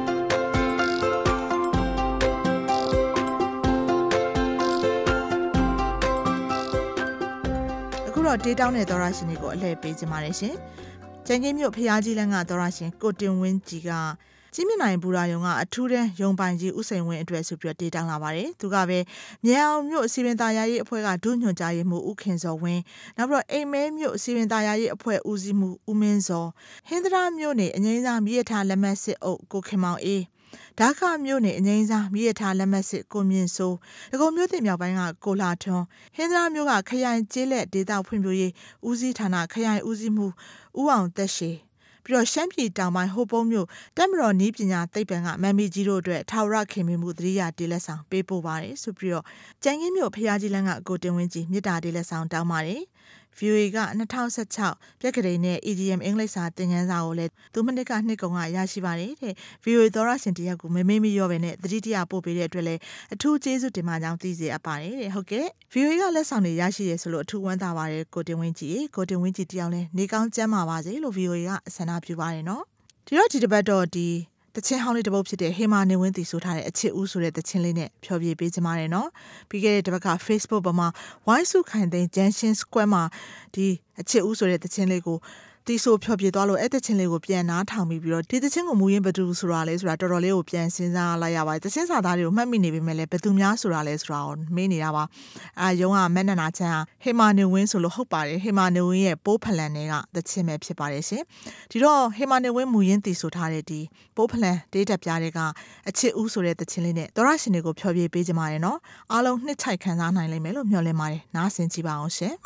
အခုတော့ဒေးတောင်းတဲ့သောရရှင်တွေကိုအလှည့်ပေးကြပါရရှင်ကျန်ကင်းမြို့ဖျားကြီးလန်းကသောရရှင်ကိုတင်ဝင်းကြီးကကြီးမြင့်နိုင်ဘူရာယုံကအထူးတန်းယုံပိုင်ကြီးဥစိန်ဝင်းအတွက်ဆိုပြီးတော့ဒေးတောင်းလာပါတယ်သူကပဲမြေအောင်မြို့စီပင်သားရရေးအဖွဲ့ကဒုညွှန်ကြားရေးမှူးဦးခင်စောဝင်းနောက်ပြီးတော့အိမ်မဲမြို့စီပင်သားရရေးအဖွဲ့ဦးစီးမှူးဦးမင်းစောဟင်္ဒရာမြို့နယ်အငိမ့်စားမြစ်ထားလက်မတ်စစ်အုပ်ကိုခင်မောင်အေးဒါခမြို့နယ်အငိမ့်စားမြစ်ထားလက်မတ်စစ်ကိုမြင့်စိုးဒဂုံမြို့တင်မြောက်ပိုင်းကကိုလာထွန်းဟင်္ဒရာမြို့ကခရိုင်ကျေးလက်ဒေသဖွံ့ဖြိုးရေးဦးစီးဌာနခရိုင်ဦးစီးမှူးဦးအောင်သက်ရှိပြီးတော့ရှမ်းပြည်တောင်ပိုင်းဟိုပုံးမြို့တက်မတော်နီးပညာသိပ္ပံကမမ်မီကြီးတို့အတွက်ထာဝရခင်မင်မှုသတိရတေးလက်ဆောင်ပေးပို့ပါတယ်ဆိုပြီးတော့ကျန်ကင်းမြို့ဖျားကြီးလန်းကကိုတင်ဝင်းကြီးမြစ်တာတေးလက်ဆောင်တောင်းပါတယ် ဗီအိုအေ က၂၀၁၆ပြက်ကလေးနဲ့ အီ ဒီ အမ် အင်္ဂလိပ်စာသင်ခန်းစာကိုလည်းသူမနစ်ကနှစ်ကုန်ကရရှိပါတယ်တဲ့ ဗီအိုအေ သောရရှင်တယောက်ကိုမမေ့မလျော့ပဲနဲ့သတိတရပို့ပေးတဲ့အတွက်လည်းအထူးကျေးဇူးတင်ပါကြောင်းသိစေအပ်ပါတယ်တဲ့ဟုတ်ကဲ့ ဗီအိုအေ ကလက်ဆောင်တွေရရှိရဆိုလို့အထူးဝမ်းသာပါတယ်ကိုတင်ဝင်းကြီးကိုတင်ဝင်းကြီးတယောက်လည်းနေကောင်းကျန်းမာပါစေလို့ ဗီအိုအေ ကဆန္ဒပြုပါတယ်နော်ဒီတော့ဒီတစ်ပတ်တော့ဒီတချင်းဟောင်းလေးတစ်ပုဒ်ဖြစ်တဲ့ဟေမာနေဝင်းတီဆိုထားတဲ့အချစ်ဦးဆိုတဲ့တချင်းလေးနဲ့ဖျော်ဖြေပေးကြပါရနော်ပြီးခဲ့တဲ့တစ်ပတ်က Facebook ပေါ်မှာဝိုင်းစုခိုင်သိန်း Junction Square မှာဒီအချစ်ဦးဆိုတဲ့တချင်းလေးကိုတီဆိုဖျော်ဖြေသွားလို့အဲ့တချင်းလေးကိုပြန်နားထောင်ပြီးပြီးတော့ဒီတချင်းကိုမူရင်းဘသူဆိုတာလဲဆိုတာတော်တော်လေးကိုပြန်စဉ်းစားလိုက်ရပါတယ်တချင်းစာသားတွေကိုမှတ်မိနေပေမဲ့လည်းဘသူများဆိုတာလဲဆိုတာကိုမေးနေတာပါအာယုံကမက်နနာချမ်းဟေမာနေဝင်းဆိုလို့ဟုတ်ပါတယ်ဟေမာနေဝင်းရဲ့ပိုးဖလန်တွေကတချင်းပဲဖြစ်ပါတယ်ရှင်ဒီတော့ဟေမာနေဝင်းမူရင်းတီဆိုထားတဲ့ဒီပိုးဖလန်ဒေးတက်ပြားတွေကအချစ်ဦးဆိုတဲ့တချင်းလေးနဲ့သောရရှင်တွေကိုဖျော်ဖြေပေးကြပါရနော်အားလုံးနှစ်ချိုက်ခံစားနိုင်လိမ့်မယ်လို့မျှော်လင့်ပါတယ်နားဆင်ကြည့်ပါအောင်ရှင်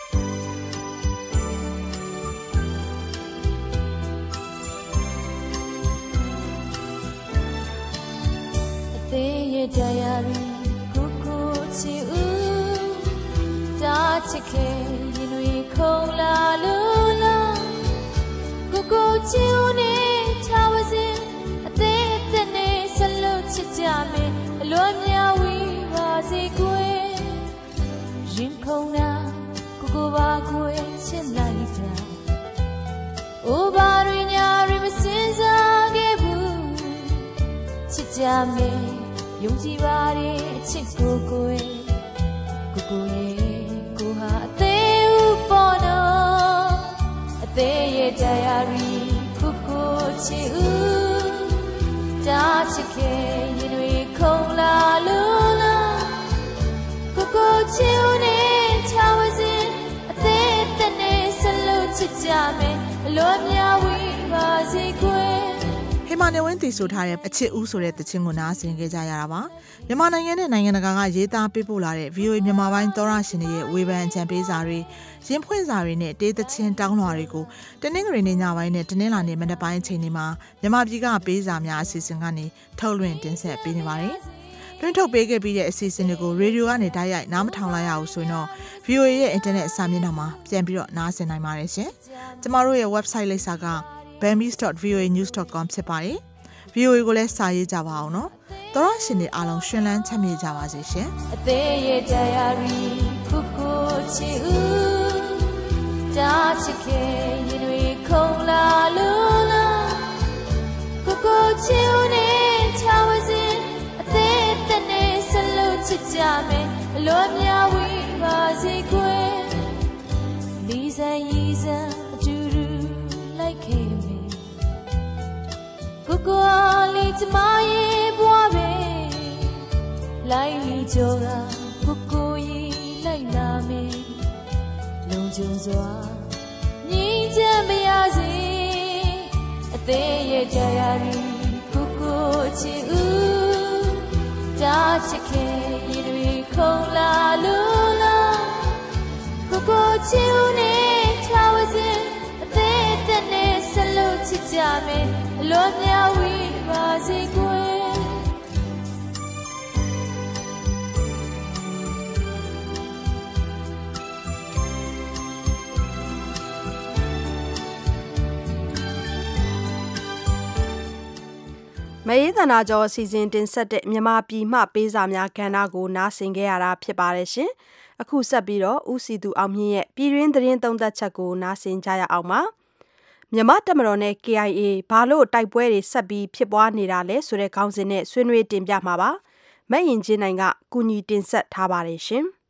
Diary kuku chi u da chike yinui khola lula kuku chi u ne chawazin ate tane salo chijame lo mya wi ba si kwe yin khona kuku ba kwe chin lai da o ba ri nya ri masin sa ge bu chijameယုံကြည်ပါရဲ့အချစ်ကိုကိုယ်ကိုကိုရဲ့ကိုဟာအသေးဦးပေါ်တော့အသေးရဲ့တရားရီကိုကိုချီဦးတာချစ်ခဲ့ရင်တွေခုံလာလို့လားကိုကိုချီဦးနဲ့ချာဝစင်အသေးတဲ့နဲ့ဆလို့ချစ်ကြမယ်အလိုများဝေးပါစေကွယ်ဟေမာနေဝင်းတီဆိုထားတဲ့အချစ်ဦးဆိုတဲ့တခြင်းကိုနားဆင်ခဲ့ကြရတာပါမြန်မာနိုင်ငံနဲ့နိုင်ငံတကာကရေးသားပေးပို့လာတဲ့ ဗီအိုအေ မြန်မာပိုင်းသောရရှင်တွေရဲ့ဝေဖန်အကြံပေးစာတွေရင်ဖွင့်စာတွေနဲ့တေးသချင်းတောင်းလွှာတွေကိုတနင်္ဂနွေနေ့ညပိုင်းနဲ့တနင်္လာနေ့မနက်ပိုင်းအချိန်တွေမှာမြန်မာပြည်ကပေးစာများအစီအစဉ်ကနေထုတ်လွှင့်တင်ဆက်ပေးနေပါတယ်လွှင့်ထုတ်ပေးခဲ့ပြီးတဲ့အစီအစဉ်တွေကိုရေဒီယိုကနေတိုက်ရိုက်နားမထောင်လိုက်ရအောင်ဆိုရင်တော့ ဗီအိုအေ ရဲ့အင်တာနက်အစာမျက်နှာမှာပြန်ပြီးတော့နားဆင်နိုင်ပါတယ်ရှင်ကျမတို့ရဲ့ website လိပ်စာက bambies dot v o a news dot com ဖြစ်ပါတယ် ဗီအိုအေ ကိုလည်းစာရေးကြပါအောင်နော်သောရရှင်တွေအားလုံးရှင်လန်းချမ်းမြေ့ကြပါစေရှင်အသေးရဲ့တရားရီခုခုချီဦးတာချစ်ခဲ့ရင်တွေခုံလာလို့လားခုခုချီဦးနဲ့ချာဝစင်အသေးတဲ့နဲ့ဆလို့ချစ်ကြမယ်အလိုများဝေးပါစေကွယ်လီစံရီစံအတူတူလိုက်ခဲ့ကိုကိုလေးချမရဲ့ဘွားပဲလိုက်လီကြောကကိုကိုကြီးလိုက်လာမယ်လုံခြုံစွာငြိမ်းချမ်းမရစေအသေးရဲ့တရားရီကိုကိုချီဦးတာချစ်ခဲ့ရင်တွေခုံလာလို့လားကိုကိုချီဦးနဲ့ချာဝစင်အသေးကြမယ်အလွန်များဝေးပါစေကွယ်မအေးသနာကျော်စီစဉ်တင်ဆက်တဲ့မြန်မာပြည်မှပေးစာများကဏ္ဍကိုနားဆင်ခဲ့ရတာဖြစ်ပါတယ်ရှင်။အခုဆက်ပြီးတော့ဦးစီသူအောင်မြင့်ရဲ့ပြည်တွင်းသတင်းသုံးသပ်ချက်ကိုနားဆင်ကြရအောင်ပါ။မြန်မာတပ်မတော်နဲ့ K I A ဘာလို့တိုက်ပွဲတွေဆက်ပြီးဖြစ်ပွားနေတာလဲဆိုတဲ့ခေါင်းစဉ်နဲ့ဆွေးနွေးတင်ပြမှာပါ။မဲ့ရင်ချင်းနိုင်ကကူညီတင်ဆက်ထားပါတယ်ရှင်။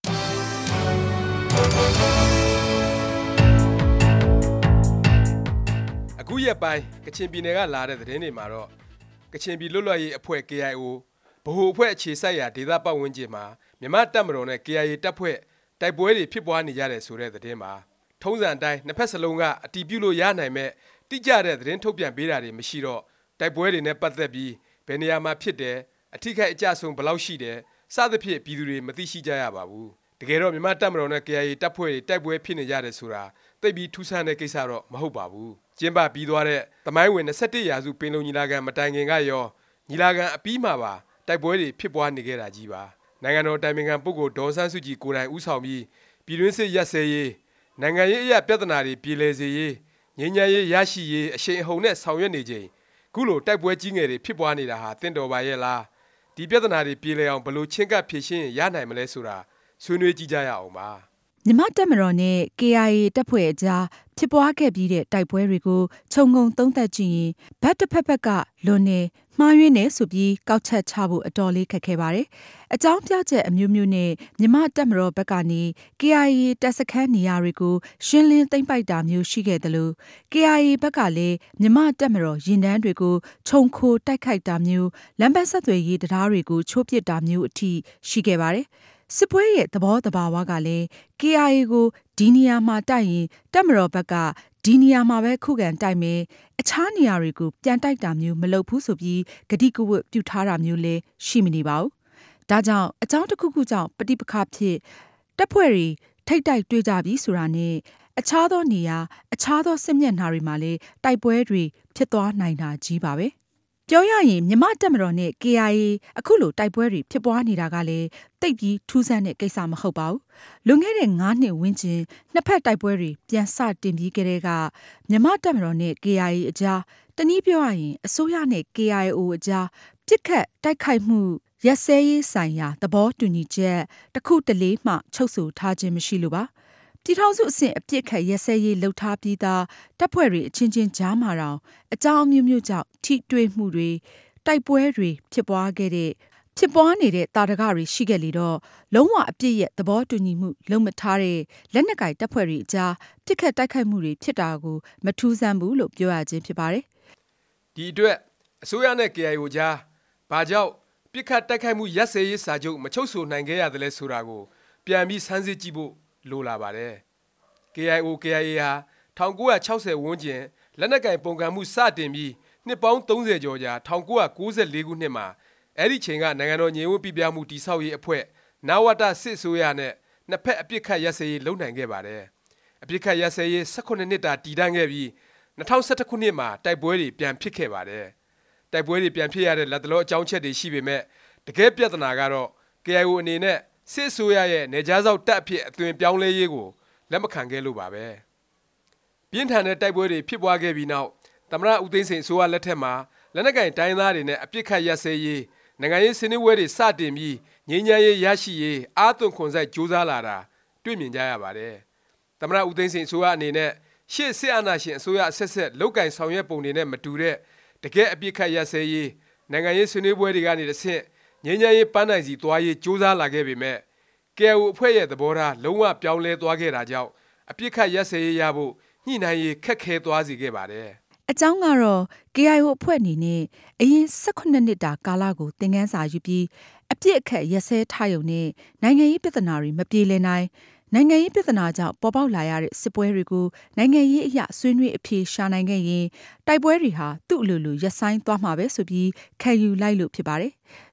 အခုရက်ပိုင်းကချင်ပြည်နယ်ကလာတဲ့သတင်းတွေမှာတော့ကချင်ပြည်လွတ်လပ်ရေးအဖွဲ့ K I O ဗဟိုအဖွဲ့အခြေစိုက်ရာဒေသပတ်ဝန်းကျင်မှာမြန်မာတပ်မတော်နဲ့ K I A တပ်ဖွဲ့တိုက်ပွဲတွေဖြစ်ပွားနေကြတယ်ဆိုတဲ့သတင်းမှာထုံးစံအတိုင်းနှစ်ဖက်စလုံးကအတီးပြုလို့ရနိုင်မဲ့တိကျတဲ့သတင်းထုတ်ပြန်ပေးတာတွေမရှိတော့တိုက်ပွဲတွေနဲ့ပတ်သက်ပြီးဘယ်နေရာမှာဖြစ်တယ်အထိခိုက်အကျဆုံးဘယ်လောက်ရှိတယ်စသဖြင့်ပြည်သူတွေမသိရှိကြရပါဘူးတကယ်တော့မြန်မာတပ်မတော်နဲ့ K I A တပ်ဖွဲ့တွေတိုက်ပွဲဖြစ်နေကြတယ်ဆိုတာသိပြီးထူးဆန်းတဲ့ကိစ္စတော့မဟုတ်ပါဘူးကျင်းပပြီးသွားတဲ့သမိုင်းဝင်ยี่สิบเอ็ดရာစုပင်လုံညီလာခံမတိုင်ခင်ကရောညီလာခံအပြီးမှာပါတိုက်ပွဲတွေဖြစ်ပွားနေခဲ့တာကြီးပါနိုင်ငံတော်တိုင်ပင်ခံပုဂ္ဂိုလ်ဒေါ်ဆန်းစုကြည်ကိုယ်တိုင်ဦးဆောင်ပြီးပြည်တွင်းစစ်ရပ်စဲရေးနိုင်ငံရေးအရာပြဿနာတွေပြည်လည်စေရေးငြိမ်းချမ်းရေးရရှိရေးအရှိန်အဟုန်နဲ့ဆောင်ရွက်နေချိန်ခုလိုတိုက်ပွဲကြီးငယ်တွေဖြစ်ပွားနေတာဟာတင့်တော်ပါရဲ့လားဒီပြဿနာတွေပြည်လည်အောင်ဘယ်လိုချင်းကပ်ဖြေရှင်းရနိုင်မလဲဆိုတာဆွေးနွေးကြည့်ကြရအောင်ပါမြန်မာတပ်မတော်နဲ့ K I A တပ်ဖွဲ့အကြားဖြစ်ပွားခဲ့ပြီးတဲ့တိုက်ပွဲတွေကိုခြုံငုံသုံးသပ်ကြည့်ရင်ဘက်တစ်ဖက်ဖက်ကလွန်နေမှားယွင်းနေဆိုပြီးကောက်ချက်ချဖို့အတော်လေးခက်ခဲပါတယ်။အကြောင်းပြချက်အမျိုးမျိုးနဲ့မြန်မာတပ်မတော်ဘက်ကနေ K I A တပ်စခန်းနေရာတွေကိုရှင်းလင်းသိမ်းပိုက်တာမျိုးရှိခဲ့တယ်လို့ K I A ဘက်ကလည်းမြန်မာတပ်မတော်ရင်တန်းတွေကိုခြုံခိုတိုက်ခိုက်တာမျိုးလမ်းပန်းဆက်သွယ်ရေးတရားတွေကိုချိုးပစ်တာမျိုးအထိရှိခဲ့ပါတယ်။စစ်ပွဲရဲ့သဘောတဘာဝကလည်း K I A ကိုဒီနေရာမှာတိုက်ရင်တပ်မတော်ဘက်ကဒီနေရာမှာပဲခုခံတိုက်မယ်အခြားနေရာတွေကိုပြန်တိုက်တာမျိုးမလုပ်ဘူးဆိုပြီးဂတိကဝတ်ပြုထားတာမျိုးလည်းရှိမနေပါဘူး။ဒါကြောင့်အကြောင်းတစ်ခုခုကြောင့်ပဋိပက္ခဖြစ်တပ်ဖွဲ့တွေထိတ်တိုက်တွေ့ကြပြီးဆိုတာနဲ့အခြားသောနေရာအခြားသောစစ်မျက်နှာတွေမှာလည်းတိုက်ပွဲတွေဖြစ်သွားနိုင်တာကြီးပါပဲ။ပြောရရင်မြန်မာတပ်မတော်နဲ့ K I A အခုလိုတိုက်ပွဲတွေဖြစ်ပွားနေတာကလည်းတိတ်ပြီးထူးဆန်းတဲ့ကိစ္စမဟုတ်ပါဘူး။လွန်ခဲ့တဲ့ငါးနှစ်ဝန်းကျင်နှစ်ဖက်တိုက်ပွဲတွေပြန်စတင်ပြီးကတည်းကမြန်မာတပ်မတော်နဲ့ K I A အကြားတနည်းပြောရရင်အစိုးရနဲ့ K I O အကြားပြစ်ခတ်တိုက်ခိုက်မှုရက်စဲရေးဆိုင်ရာသဘောတူညီချက်တစ်ခုတလေမှချုပ်ဆိုထားခြင်းမရှိလို့ပါပြည်ထောင်စုအဆင့်အပြစ်ခတ်ရက်စဲရေးလှုပ်ထားပြီးသားတပ်ဖွဲ့တွေအချင်းချင်းကြားမှာတောင်အကြောင်းအမျိုးမျိုးကြောင့်ထိတွေ့မှုတွေတိုက်ပွဲတွေဖြစ်ပွားခဲ့တဲ့ဖြစ်ပွားနေတဲ့တာတကတွေရှိခဲ့လေတော့လုံးဝအပြစ်ရဲ့သဘောတူညီမှုလုံးမထားတဲ့လက်နက်ကိုင်တပ်ဖွဲ့တွေအကြားပြစ်ခတ်တိုက်ခိုက်မှုတွေဖြစ်တာကိုမထူးဆန်းဘူးလို့ပြောရခြင်းဖြစ်ပါတယ်ဒီအတွက်အစိုးရနဲ့ K I O ကြားဘာကြောင့်ပြစ်ခတ်တိုက်ခိုက်မှုရက်စဲရေးစာချုပ်မချုပ်ဆိုနိုင်ခဲ့ရတယ်လဲဆိုတာကိုပြန်ပြီးစမ်းစစ်ကြည့်ဖို့လိုလာပါတယ် K I O K I A ဟာ၁၉၆၀ဝန်းကျင်လက်နက်ကင်ပုံကံမှုစတင်ပြီးနှစ်ပေါင်းသုံးဆယ်ကျော်ကြာ၁၉၉၄ခုနှစ်မှာအဲ့ဒီချိန်ကနိုင်ငံတော်ညီညွတ်ပြပြမှုတည်ဆောက်ရေးအဖွဲ့နဝတစစ်အစိုးရနဲ့နှစ်ဖက်အပြစ်ခတ်ရက်စဲရေးလုပ်နိုင်ခဲ့ပါတယ်အပြစ်ခတ်ရက်စဲရေး၁၈နှစ်တာတည်တံ့ခဲ့ပြီး၂၀၁၁ခုနှစ်မှာတိုက်ပွဲတွေပြန်ဖြစ်ခဲ့ပါတယ်တိုက်ပွဲတွေပြန်ဖြစ်ရတဲ့လက်တလောအကြောင်းချက်တွေရှိပေမဲ့တကယ်ပြဿနာကတော့ K I O အနေနဲ့စစ်အစိုးရရဲ့နေကြားစောက်တပ်အဖြစ်အသွင်ပြောင်းလဲရေးကိုလက်မခံခဲ့လို့ပါပဲပြင်းထန်တဲ့တိုက်ပွဲတွေဖြစ်ပွားခဲ့ပြီးနောက်သမ္မတဦးသိန်းစိန်အစိုးရလက်ထက်မှာလက်နက်ကင်တိုင်းသားတွေနဲ့အပြစ်ခတ်ရက်စဲရေးနိုင်ငံရေးစနစ်ဝဲတွေစတင်ပြီးငြိမ်းချမ်းရေးရရှိရေးအာသွန်ခွန်ဆိုင်ကြိုးစားလာတာတွေ့မြင်ကြရပါတယ်သမ္မတဦးသိန်းစိန်အစိုးရအနေနဲ့ရှေ့စစ်အာဏာရှင်အစိုးရအဆက်ဆက်လောက်ကင်ဆောင်ရွက်ပုံတွေနဲ့မတူတဲ့တကယ်အပြစ်ခတ်ရက်စဲရေးနိုင်ငံရေးစနစ်ဝဲတွေကနေတစ်ဆင့်ငြိမ်းချမ်းရေးပန်းနိုင်စီသွားရေးကြိုးစားလာခဲ့ပေမဲ့K I O အဖွဲ့ရဲ့သဘောထားလုံးဝပြောင်းလဲသွားခဲ့တာကြောင့်အပြစ်ခတ်ရက်စဲရေးရဖို့ညှိနှိုင်းရေးခက်ခဲသွားစေခဲ့ပါတယ်အကြောင်းကတော့ K I O အဖွဲ့အနေနဲ့အရင်၁၈နှစ်တာကာလကိုသင်ခန်းစာယူပြီးအပြစ်အခက်ရက်စဲထားရုံနဲ့နိုင်ငံရေးပြဿနာတွေမပြေလည်နိုင်နိုင်ငံရေးပြဿနာကြောင့်ပေါ်ပေါက်လာရတဲ့စစ်ပွဲတွေကိုနိုင်ငံရေးအရာဆွေးနွေးအဖြေရှာနိုင်ခဲ့ရင်တိုက်ပွဲတွေဟာသူ့အလိုလိုရပ်ဆိုင်းသွားမှာပဲဆိုပြီးခံယူလိုက်လို့ဖြစ်ပါတယ်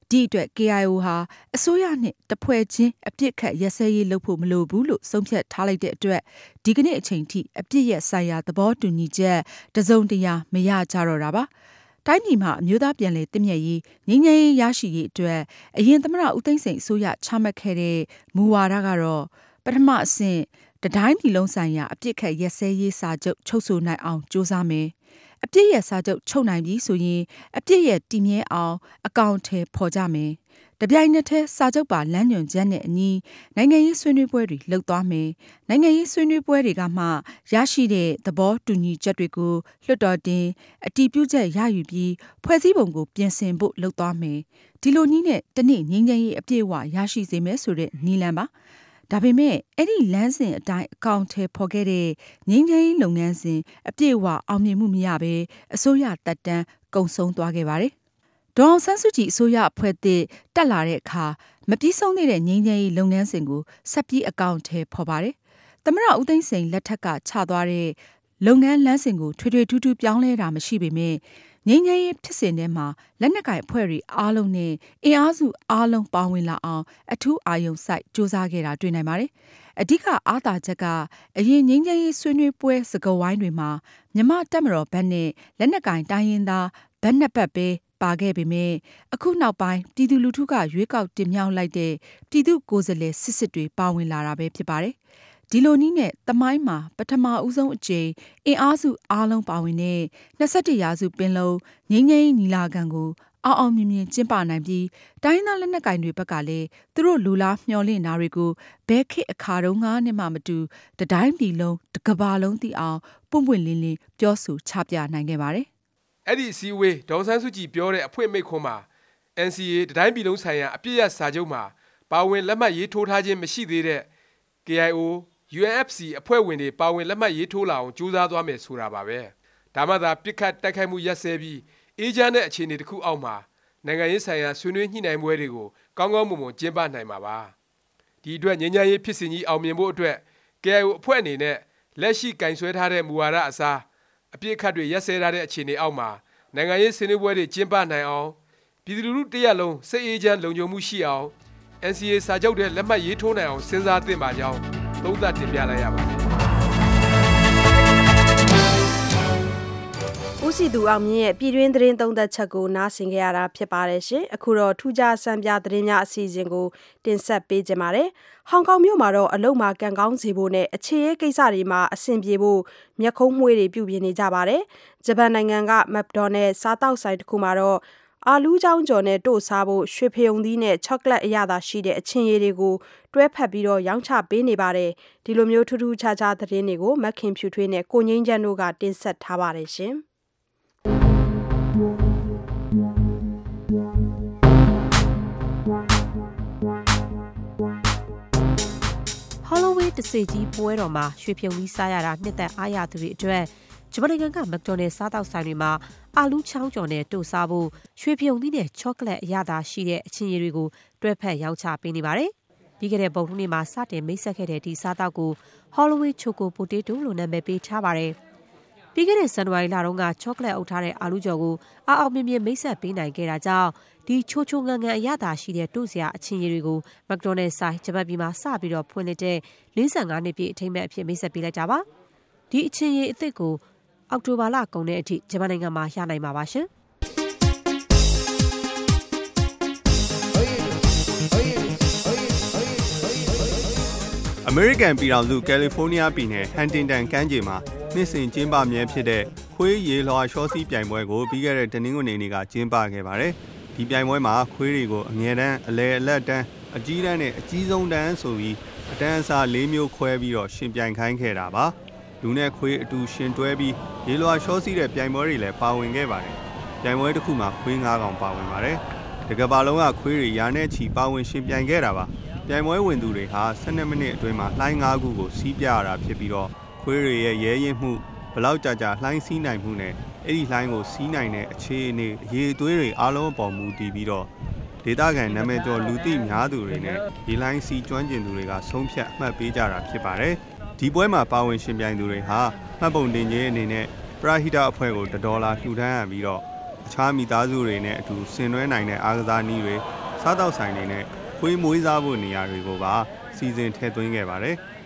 ဒီအတွက် ကေအိုင်အို ဟာအစိုးရနဲ့တဖွဲ့ချင်းအပြစ်ခတ်ရက်စဲရေးလုပ်ဖို့မလိုဘူးလို့ဆုံးဖြတ်ထားလိုက်တဲ့အတွက်ဒီကနေ့အချိန်ထိအပြစ်ရဲ့ဆိုင်ရာသဘောတူညီချက်တစုံတရာမရကြတော့တာပါတိုင်းပြည်မှာအမျိုးသားပြန်လည်တည်မြဲရေးငြိမ်းချမ်းရေးရရှိရေးအတွက်အရင်သမ္မတဦးသိန်းစိန်အစိုးရချမှတ်ခဲ့တဲ့မူဝါဒကတော့ပထမအဆင့်တတိုင်းပြည်လုံးဆိုင်ရာအပြစ်ခတ်ရက်စဲရေးစာချုပ်ချုပ်ဆိုနိုင်အောင်ကြိုးစားမယ်အပြစ်ရဲ့စာချုပ်ချုပ်နိုင်ပြီဆိုရင်အပြစ်ရဲ့တည်မြဲအောင်အကောင့်ထဲပေါ်ကြမယ်တပြိုင်နက်တည်းစာချုပ်ပါလမ်းညွှန်ချက်နဲ့အညီနိုင်ငံရေးဆွေးနွေးပွဲတွေလုပ်သွားမယ်နိုင်ငံရေးဆွေးနွေးပွဲတွေကမှရရှိတဲ့သဘောတူညီချက်တွေကိုလွှတ်တော်တင်အတည်ပြုချက်ရယူပြီးဖွဲ့စည်းပုံကိုပြင်ဆင်ဖို့လုပ်သွားမယ်ဒီလိုနည်းနဲ့တနေ့ငြိမ်းချမ်းရေးအပြည့်အဝရရှိစေမယ်ဆိုတဲ့နည်းလမ်းပါဒါပေမဲ့အဲ့ဒီလမ်းစဉ်အတိုင်းအကောင့်ထဲပေါ်ခဲ့တဲ့ငြိမ်းချမ်းရေးလုပ်ငန်းစဉ်အပြည့်အဝအောင်မြင်မှုမရဘဲအစိုးရတပ်တန်းကုန်ဆုံးသွားခဲ့ပါတယ်။ဒေါ်အောင်ဆန်းစုကြည်အစိုးရအဖွဲ့သစ်တက်လာတဲ့အခါမပြီးဆုံးသေးတဲ့ငြိမ်းချမ်းရေးလုပ်ငန်းစဉ်ကိုဆက်ပြီးအကောင့်ထဲပေါ်ပါတယ်။သမ္မတဦးသိန်းစိန်လက်ထက်ကချသွားတဲ့လုပ်ငန်းလမ်းစဉ်ကိုထွေထွေထူးထူးပြောင်းလဲတာမရှိပေမဲ့ငြိမ်းချမ်းရေးဖြစ်စဉ်ထဲမှာလက်နက်ကိုင်အဖွဲ့တွေအားလုံးနဲ့အင်အားစုအားလုံးပါဝင်လာအောင်အထူးအာရုံစိုက်စ조사ခဲ့တာတွေ့နိုင်ပါတယ်။အဓိကအားသာချက်ကအရင်ငြိမ်းချမ်းရေးဆွေးနွေးပွဲစကားဝိုင်းတွေမှာမြန်မာတပ်မတော်ဘက်နဲ့လက်နက်ကိုင်တိုင်းရင်းသားဘက်နှစ်ဘက်ပဲပါခဲ့ပေမဲ့အခုနောက်ပိုင်းပြည်သူလူထုကရွေးကောက်တင်မြှောက်လိုက်တဲ့ပြည်သူကိုယ်စားလှယ်စစ်စစ်တွေပါဝင်လာတာပဲဖြစ်ပါတယ်။ဒီလိုနည်းနဲ့သမိုင်းမှာပထမဦးဆုံးအကြိမ်အင်အားစုအားလုံးပါဝင်တဲ့နှစ်ဆယ့်တစ်ရာစုပင်လုံငြိမ်းချမ်းရေးညီလာခံကိုအောင်အောင်မြင်မြင်ကျင်းပနိုင်ပြီးတိုင်းသားလက်နက်ကိုင်တွေဘက်ကလည်းသူတို့လူလားမျှော်လင့်တာတွေကိုဘဲခေတ်အခါတုန်းကနဲ့မှမတူတတိုင်းပြည်လုံးတစ်ကမ္ဘာလုံးသိအောင်ပွင့်ပွင့်လင်းလင်းပြောဆိုချပြနိုင်ခဲ့ပါတယ်။အဲ့ဒီအစည်းအဝေးဒေါ်ဆန်းစုကြည်ပြောတဲ့အဖွင့်မိန့်ခွန်းမှာ အန် စီ အေ တတိုင်းပြည်လုံးဆိုင်ရာအပြည့်ရစာချုပ်မှာပါဝင်လက်မှတ်ရေးထိုးထားခြင်းမရှိသေးတဲ့ ကေ အိုင် အိုယူ အန် အက်ဖ် စီ အဖွဲ့ဝင်တွေပါဝင်လက်မှတ်ရေးထိုးလာအောင်ကြိုးစားသွားမယ်ဆိုတာပါပဲဒါမှသာပြစ်ခတ်တိုက်ခိုက်မှုရပ်စဲပြီးအေးချမ်းတဲ့အခြေအနေတစ်ခုအောက်မှာနိုင်ငံရေးဆိုင်ရာဆွေးနွေးညှိနှိုင်းပွဲတွေကိုကောင်းကောင်းမွန်မွန်ကျင်းပနိုင်မှာပါဒီအတွက်ငြိမ်းချမ်းရေးဖြစ်စဉ်ကြီးအောင်မြင်ဖို့အတွက် ကေ အိုင် အို အဖွဲ့အနေနဲ့လက်ရှိကင်ဆွဲထားတဲ့မူဝါဒအစားအပြစ်ခတ်တွေရပ်စဲထားတဲ့အခြေအနေအောက်မှာနိုင်ငံရေးဆွေးနွေးပွဲတွေကျင်းပနိုင်အောင်ပြည်သူလူထုတရက်လုံးစိတ်အေးချမ်းလုံခြုံမှုရှိအောင် အန် စီ အေ စာချုပ်တဲ့လက်မှတ်ရေးထိုးနိုင်အောင်စဉ်းစားသင့်ပါကြောင်းသုံးသပ်တင်ပြလိုက်ရပါတယ်ဦးစီသူအောင်မြင့်ရဲ့ပြည်တွင်းသတင်းသုံးသပ်ချက်ကိုနားဆင်ကြရတာဖြစ်ပါတယ်ရှင်အခုတော့ထူးခြားစံပြသတင်းများအစီအစဉ်ကိုတင်ဆက်ပေးကြပါမယ်ဟောင်ကောင်မြို့မှာတော့အလုံမှာကံကောင်းစေဖို့နဲ့အခြေရေးကိစ္စတွေမှာအဆင်ပြေဖို့မျက်ခုံးမွှေးတွေပြုပြင်နေကြပါတယ်ဂျပန်နိုင်ငံကမက်ဒိုနယ်စားတောက်ဆိုင်တစ်ခုမှာတော့အာလူးချောင်းကျော်နဲ့တို့စားဖို့ရွှေဖယုံသီးနဲ့ချောကလက်အရသာရှိတဲ့အချင်းရည်တွေကိုတွဲဖက်ပြီးတော့ရောင်းချပေးနေပါတယ်ဒီလိုမျိုးထူးထူးခြားခြားသတင်းတွေကိုမက်ခင်ဖြူထွေးနဲ့ကိုငိမ့်ချမ်းတို့ကတင်ဆက်ထားပါတယ်ရှင်ဟောလိုဝင်းတစေကြီးပွဲတော်မှာရွှေဖြုံသီးစားရတာနှစ်သက်အားရသူတွေအတွက်ဂျပန်နိုင်ငံကမက်ဒိုနယ်စားတောက်ဆိုင်တွေမှာအာလူးချောင်းကျော်နဲ့တို့စားဖို့ရွှေဖြုံသီးနဲ့ချောကလက်အရသာရှိတဲ့အချင်းရည်တွေကိုတွဲဖက်ရောင်းချပေးနေပါတယ်။ပြီးခဲ့တဲ့ဗုဒ္ဓနေ့မှာစတင်မိတ်ဆက်ခဲ့တဲ့ဒီစားတောက်ကိုဟောလိုဝင်းချိုကိုပိုတေတိုလို့နာမည်ပေးထားပါတယ်။ပြီးခဲ့တဲ့ဇန်နဝါရီလတုန်းကချောကလက်အုပ်ထားတဲ့အာလူးကျော်ကိုအာအောင်မြင်မြင်မိတ်ဆက်ပေးနိုင်ခဲ့တာကြောင့်ဒီချိုချိုငန်ငန်အရသာရှိတဲ့တို့စရာအချင်းရည်တွေကိုမက်ဒိုနယ်ဆိုင်ဂျပန်ပြည်မှာစပြီးတော့ဖွင့်လှစ်တဲ့လေးဆယ်ငါးနှစ်ပြည့်အထိမ်းအမှတ်အဖြစ်မိတ်ဆက်ပေးလိုက်တာပါ။ဒီအချင်းရည်အသစ်ကိုအောက်တိုဘာလကုန်တဲ့အထိဂျပန်နိုင်ငံမှာရနိုင်မှာပါရှင်။အမေရိကန်ပြည်ထောင်စုကယ်လီဖိုးနီးယားပြည်နယ်ဟန်တင်တန်ကမ်းခြေမှာနှစ်စဉ်ကျင်းပမြဲဖြစ်တဲ့ခွေးရေလွှာရှောစီးပြိုင်ပွဲကိုပြီးခဲ့တဲ့တနင်္ဂနွေနေ့ကကျင်းပခဲ့ပါတယ်။ဒီပြိုင်ပွဲမှာခွေးတွေကိုအငယ်တန်းအလယ်အလတ်တန်းအကြီးတန်းနဲ့အကြီးဆုံးတန်းဆိုပြီးအတန်းအစားလေးမျိုးခွဲပြီးတော့ရှင်ပြိုင်ခိုင်းခဲ့တာပါ။လူနဲ့ခွေးအတူရှင်တွဲပြီးရေလွှာရှောစီးတဲ့ပြိုင်ပွဲတွေလည်းပါဝင်ခဲ့ပါတယ်။ပြိုင်ပွဲတစ်ခုမှာခွေးငါးကောင်ပါဝင်ပါတယ်။တကဘာလုံးကခွေးတွေရာနဲ့ချီပါဝင်ရှင်ပြိုင်ခဲ့တာပါ။ပြိုင်ပွဲဝင်သူတွေဟာ၁၂မိနစ်အတွင်းမှာလှိုင်း၅ခုကိုစီးပြရတာဖြစ်ပြီးတော့ခွေးတွေရဲ့ရဲရင်မှုဘလောက်ကြာကြာလှိုင်းစီးနိုင်မှုနဲ့အဲ့ဒီလှိုင်းကိုစီးနိုင်တဲ့အခြေအနေအရေးအသွေးတွေအားလုံးအပေါ်မူတည်ပြီးတော့ဒေသခံနာမည်ကျော်လူသိများသူတွေနဲ့ဒီလှိုင်းစီးကျွမ်းကျင်သူတွေကဆုံးဖြတ်အမှတ်ပေးကြတာဖြစ်ပါတယ်။ဒီပွဲမှာပါဝင်ရှင်ပြိုင်သူတွေဟာမှတ်ပုံတင်ခြင်းအနေနဲ့ပရဟိတအဖွဲ့ကိုဒေါ်လာလှူဒန်းရပြီးတော့အခြားမိသားစုတွေနဲ့အတူဆင်နွှဲနိုင်တဲ့အားကစားနည်းတွေစားတောက်ဆိုင်တွေနဲ့ခွေးမွေးစားဖို့နေရာတွေကိုပါစီစဉ်ထည့်သွင်းခဲ့ပါတယ်။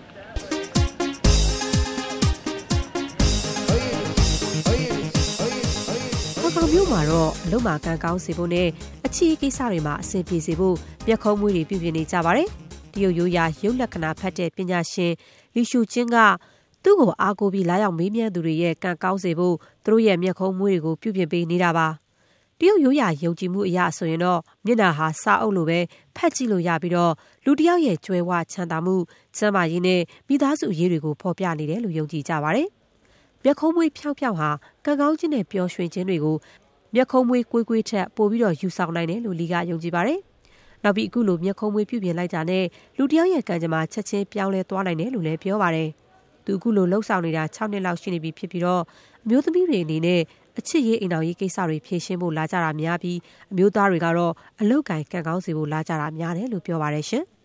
ကောင်မျိုးမှာတော့အလုံးမာကန်ကောင်းစေဖို့နဲ့အချီကိစ္စတွေမှာအဆင်ပြေစေဖို့မျက်ခုံးမွေးတွေပြုပြင်နေကြပါတယ်။တရုတ်ရိုးရာရုပ်လက္ခဏာဖတ်တဲ့ပညာရှင်လီရှူချင်းကသူ့ကိုအားကိုးပြီးလာရောက်မေးမြန်းသူတွေရဲ့ကံကောင်းစေဖို့သူတို့ရဲ့မျက်ခုံးမွေးတွေကိုပြုပြင်ပေးနေတာပါ။တရုတ်ရိုးရာယုံကြည်မှုအရာဆိုရင်တော့မျက်နှာဟာစာအုပ်လိုပဲဖတ်ကြည့်လို့ရပြီးတော့လူတစ်ယောက်ရဲ့ကြွယ်ဝချမ်းသာမှုစမ်းမရင်းနဲ့မိသားစုအရေးတွေကိုဖော်ပြနေတယ်လို့ယုံကြည်ကြပါတယ်။မျက်ခုံးမွေးဖြောက်ဖြောက်ဟာကံကောင်းခြင်းနဲ့ပျော်ရွှင်ခြင်းတွေကိုမျက်ခုံးမွေးကွေးကွေးထက်ပိုပြီးတော့ယူဆောင်နိုင်တယ်လို့လီကယုံကြည်ပါတယ်။နောက်ပြီးအခုလိုမျက်ခုံးမွေးပြုပြင်လိုက်တာနဲ့လူတစ်ယောက်ရဲ့ကံကြမ္မာချက်ချင်းပြောင်းလဲသွားနိုင်တယ်လို့လည်းပြောပါတယ်။သူအခုလိုလှုပ်ဆောင်နေတာ၆နှစ်လောက်ရှိနေပြီဖြစ်ပြီးတော့အမျိုးသမီးတွေအနေနဲ့အချစ်ရေးအိမ်တော်ရေးကိစ္စတွေဖြေရှင်းဖို့လာကြတာများပြီးအမျိုးသားတွေကတော့အလုတ်ကင်ကံကောင်းစေဖို့လာကြတာများတယ်လို့ပြောပါတယ်ရှင်။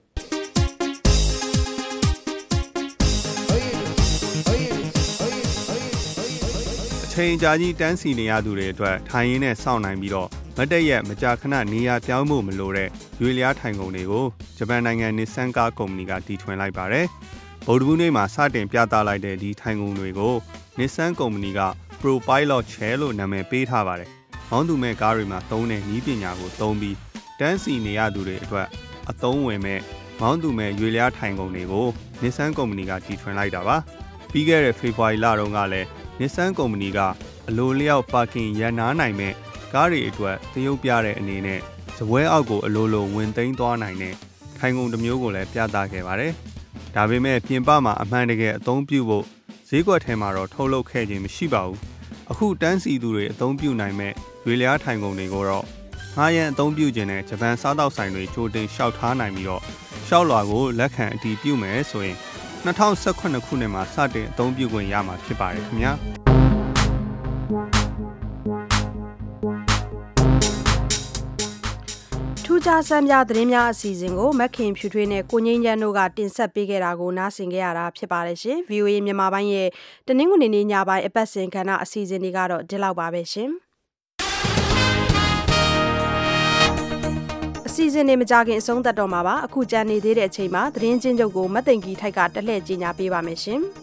ချိန်ကြာကြီးတန်းစီနေရသူတွေအတွက်ထိုင်ရင်းနဲ့စောင့်နိုင်ပြီးတော့မတ်တက်ရက်မကြာခဏနေရာပြောင်းဖို့မလိုတဲ့ရွေလျားထိုင်ကုန်တွေကိုဂျပန်နိုင်ငံနစ်ဆန်ကားကုမ္ပဏီကတီထွင်လိုက်ပါတယ်။ဗုဒ္ဓဘူးနေ့မှာစတင်ပြသလိုက်တဲ့ဒီထိုင်ကုန်တွေကိုနစ်ဆန်ကုမ္ပဏီက Pro Pilot Chair လို့နာမည်ပေးထားပါတယ်။မောင်းသူမဲ့ကားတွေမှာသုံးတဲ့နည်းပညာကိုသုံးပြီးတန်းစီနေရသူတွေအတွက်အသုံးဝင်မဲ့မောင်းသူမဲ့ရွေလျားထိုင်ကုန်တွေကိုနစ်ဆန်ကုမ္ပဏီကတီထွင်လိုက်တာပါ။ပြီးခဲ့တဲ့ဖေဖော်ဝါရီလတုန်းကလည်းနစ်ဆန်ကုမ္ပဏီကအလိုလျောက်ပါကင်ရန်နာနိုင်မဲ့ကားတွေအတွက်သရုပ်ပြတဲ့အနေနဲ့ဇပွဲအောက်ကိုအလိုလိုဝင်သိမ်းသွားနိုင်တဲ့ထိုင်ကုန်တစ်မျိုးကိုလည်းပြသခဲ့ပါတယ်။ဒါပေမဲ့ပြင်ပမှာအမှန်တကယ်အသုံးပြုဖို့ဈေးကွက်ထဲမှာတော့ထုတ်လုပ်ခဲ့ခြင်းမရှိပါဘူး။အခုတန်းစီသူတွေအသုံးပြုနိုင်မဲ့ရွေလျားထိုင်ကုန်တွေကိုတော့ငှားရန်အသုံးပြုခြင်းနဲ့ဂျပန်စားတောက်ဆိုင်တွေကြိုတင်လျှောက်ထားနိုင်ပြီးတော့လျှောက်လွှာကိုလက်ခံအတည်ပြုမယ်ဆိုရင်၂၀၁၈ခုနှစ်မှာစတင်အသုံးပြုခွင့်ရမှာဖြစ်ပါတယ်ခင်ဗျာ။ထူးခြားစမ်းပြသတင်းများအစီအစဉ်ကိုမက်ခင်ဖြူထွေးနဲ့ကိုငိမ့်ချမ်းတို့ကတင်ဆက်ပေးခဲ့တာကိုနားဆင်ခဲ့ရတာဖြစ်ပါတယ်ရှင်။ ဗီအိုအေ မြန်မာပိုင်းရဲ့တနင်္ဂနွေနေ့ညပိုင်းအပတ်စဉ်ကဏ္ဍအစီအစဉ်တွေကတော့ဒီလောက်ပါပဲရှင်။အစီအစဉ်တွေမကြခင်အဆုံးသတ်တော့မှာပါ။အခုကြံနေသေးတဲ့အချိန်မှာသတင်းချင်းချုပ်ကိုမတ်သိန်ကြီးထိုက်ကတလှည့်ကြီးညာပေးပါမယ်ရှင်။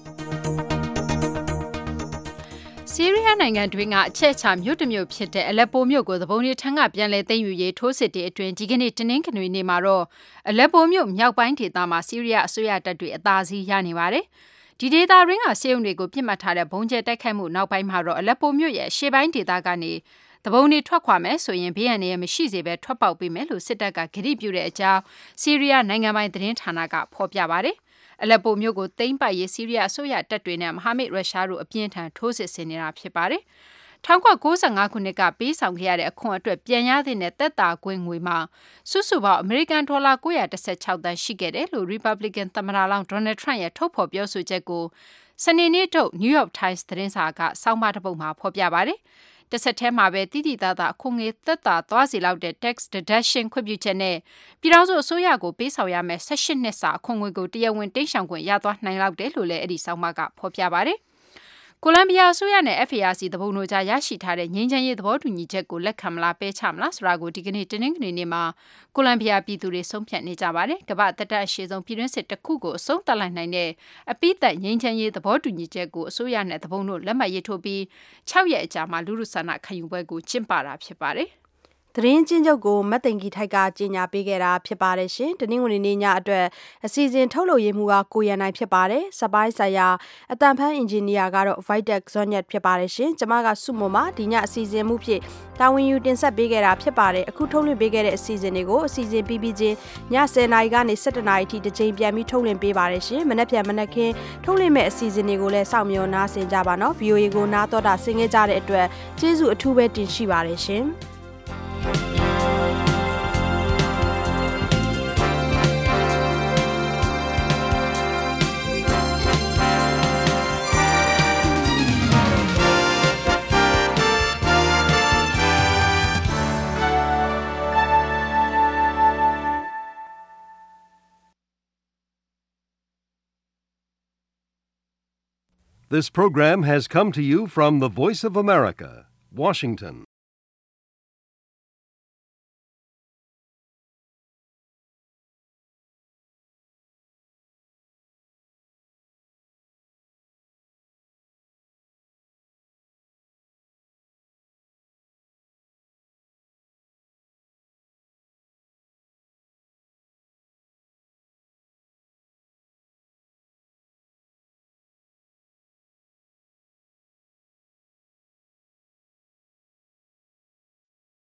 ဆီးရီးယားနိုင်ငံတွင်းကအချက်ချမြို့တစ်မြို့ဖြစ်တဲ့အလက်ပိုမြို့ကိုသဘုံတွေထံကပြန်လည်သိမ်းယူရေးထိုးစစ်တွေအတွင်းဒီကနေ့တနင်္ဂနွေနေ့မှာတော့အလက်ပိုမြို့မြောက်ပိုင်းဒေသမှာဆီးရီးယားအစိုးရတပ်တွေအသာစီးရနေပါတယ်။ဒီဒေသရင်းကစေုံတွေကိုပြစ်မှတ်ထားတဲ့ဘုံကျဲတိုက်ခိုက်မှုနောက်ပိုင်းမှာတော့အလက်ပိုမြို့ရဲ့ရှေ့ပိုင်းဒေသကနေသဘုံတွေထွက်ခွာမယ်ဆိုရင်ဘေးရန်တွေမရှိစေပဲထွက်ပေါက်ပေးမယ်လို့စစ်တပ်ကဂရုပြုတဲ့အကြောင်းဆီးရီးယားနိုင်ငံပိုင်သတင်းဌာနကဖော်ပြပါတယ်။အလက်ပိုမြို့ကိုသိမ်းပိုက်ရေးဆီးရီးယားအစိုးရတပ်တွေနဲ့မဟာမိတ်ရုရှားတို့အပြင်းထန်ထိုးစစ်ဆင်နေတာဖြစ်ပါတယ်။၁၉၉၅ခုနှစ်ကပေးဆောင်ခဲ့ရတဲ့အခွန်အတွက်ပြန်ရသင့်တဲ့သက်သာခွင့်ငွေမှာစုစုပေါင်းအမေရိကန်ဒေါ်လာ၉၁၆သန်းရှိခဲ့တယ်လို့ Republican သမ္မတလောင်း Donald Trump ရဲ့ထုတ်ဖော်ပြောဆိုချက်ကိုစနေနေ့ထုတ် New York Times သတင်းစာကစောင်းပါတစ်ပုဒ်မှာဖော်ပြပါတယ်။တစ်ဆက်တည်းမှာပဲတိတိသားသားအခွန်ငွေသက်သာသွားစေလောက်တဲ့ tax deduction ခွင့်ပြုချက်နဲ့ပြည်ထောင်စုအစိုးရကိုပေးဆောင်ရမယ့်၁၈နှစ်စာအခွန်ငွေကိုတရားဝင်တိတ်ဆောင်ခွင့်ရသွားနိုင်လောက်တယ်လို့လည်းအဲ့ဒီစောင်းပါကဖော်ပြပါတယ်။ကိုလံဘီယာအစိုးရနဲ့ F A R C သဘုံတို့ကြားရရှိထားတဲ့ငြိမ်းချမ်းရေးသဘောတူညီချက်ကိုလက်ခံမလားပယ်ချမလားဆိုတာကိုဒီကနေ့တနင်္ဂနွေနေ့မှာကိုလံဘီယာပြည်သူတွေဆုံးဖြတ်နေကြပါတယ်။ကမ္ဘာတက်တက်အရှိဆုံးပြည်တွင်းစစ်တစ်ခုကိုအဆုံးသတ်လိုက်နိုင်တဲ့အပိသက်ငြိမ်းချမ်းရေးသဘောတူညီချက်ကိုအစိုးရနဲ့သဘုံတို့လက်မှတ်ရေးထိုးပြီး၆ရက်အကြာမှာလူလူဆန္ဒခံယူပွဲကိုကျင်းပတာဖြစ်ပါတယ်။သတင်းချင်းချုပ်ကိုမတ်သိန်ကြီးထိုက်ကကြီးညာပေးခဲ့တာဖြစ်ပါတယ်ရှင်။တနင်္ဂနွေနေ့ညအတွက်အစီအစဉ်ထုတ်လုပ်ရေးမှူးကကိုရန်နိုင်ဖြစ်ပါတယ်။စပိုင်းဆိုင်ရာအတန်ဖန်းအင်ဂျင်နီယာကတော့ Vitek Zonyet ဖြစ်ပါတယ်ရှင်။ကျွန်မကစုမုံမှာဒီညအစီအစဉ်မှုဖြစ်တာဝန်ယူတင်ဆက်ပေးခဲ့တာဖြစ်ပါတယ်။အခုထုတ်လွှင့်ပေးခဲ့တဲ့အစီအစဉ်တွေကိုအစီအစဉ်ပြီးပြီးချင်းည၁၀နာရီကနေ၁၁နာရီထိတစ်ချိန်ပြန်ပြီးထုတ်လွှင့်ပေးပါတယ်ရှင်။မနက်ဖြန်မနက်ခင်းထုတ်လွှင့်မဲ့အစီအစဉ်တွေကိုလည်းစောင့်မျှော်နားဆင်ကြပါနော်။ ဗီအိုအေ ကိုနားတော်တာဆင်ခဲ့ကြတဲ့အတွက်ကျေးဇူးအထူးပဲတင်ရှိပါတယ်ရှင်။ This program has come to you from the Voice of America, Washington.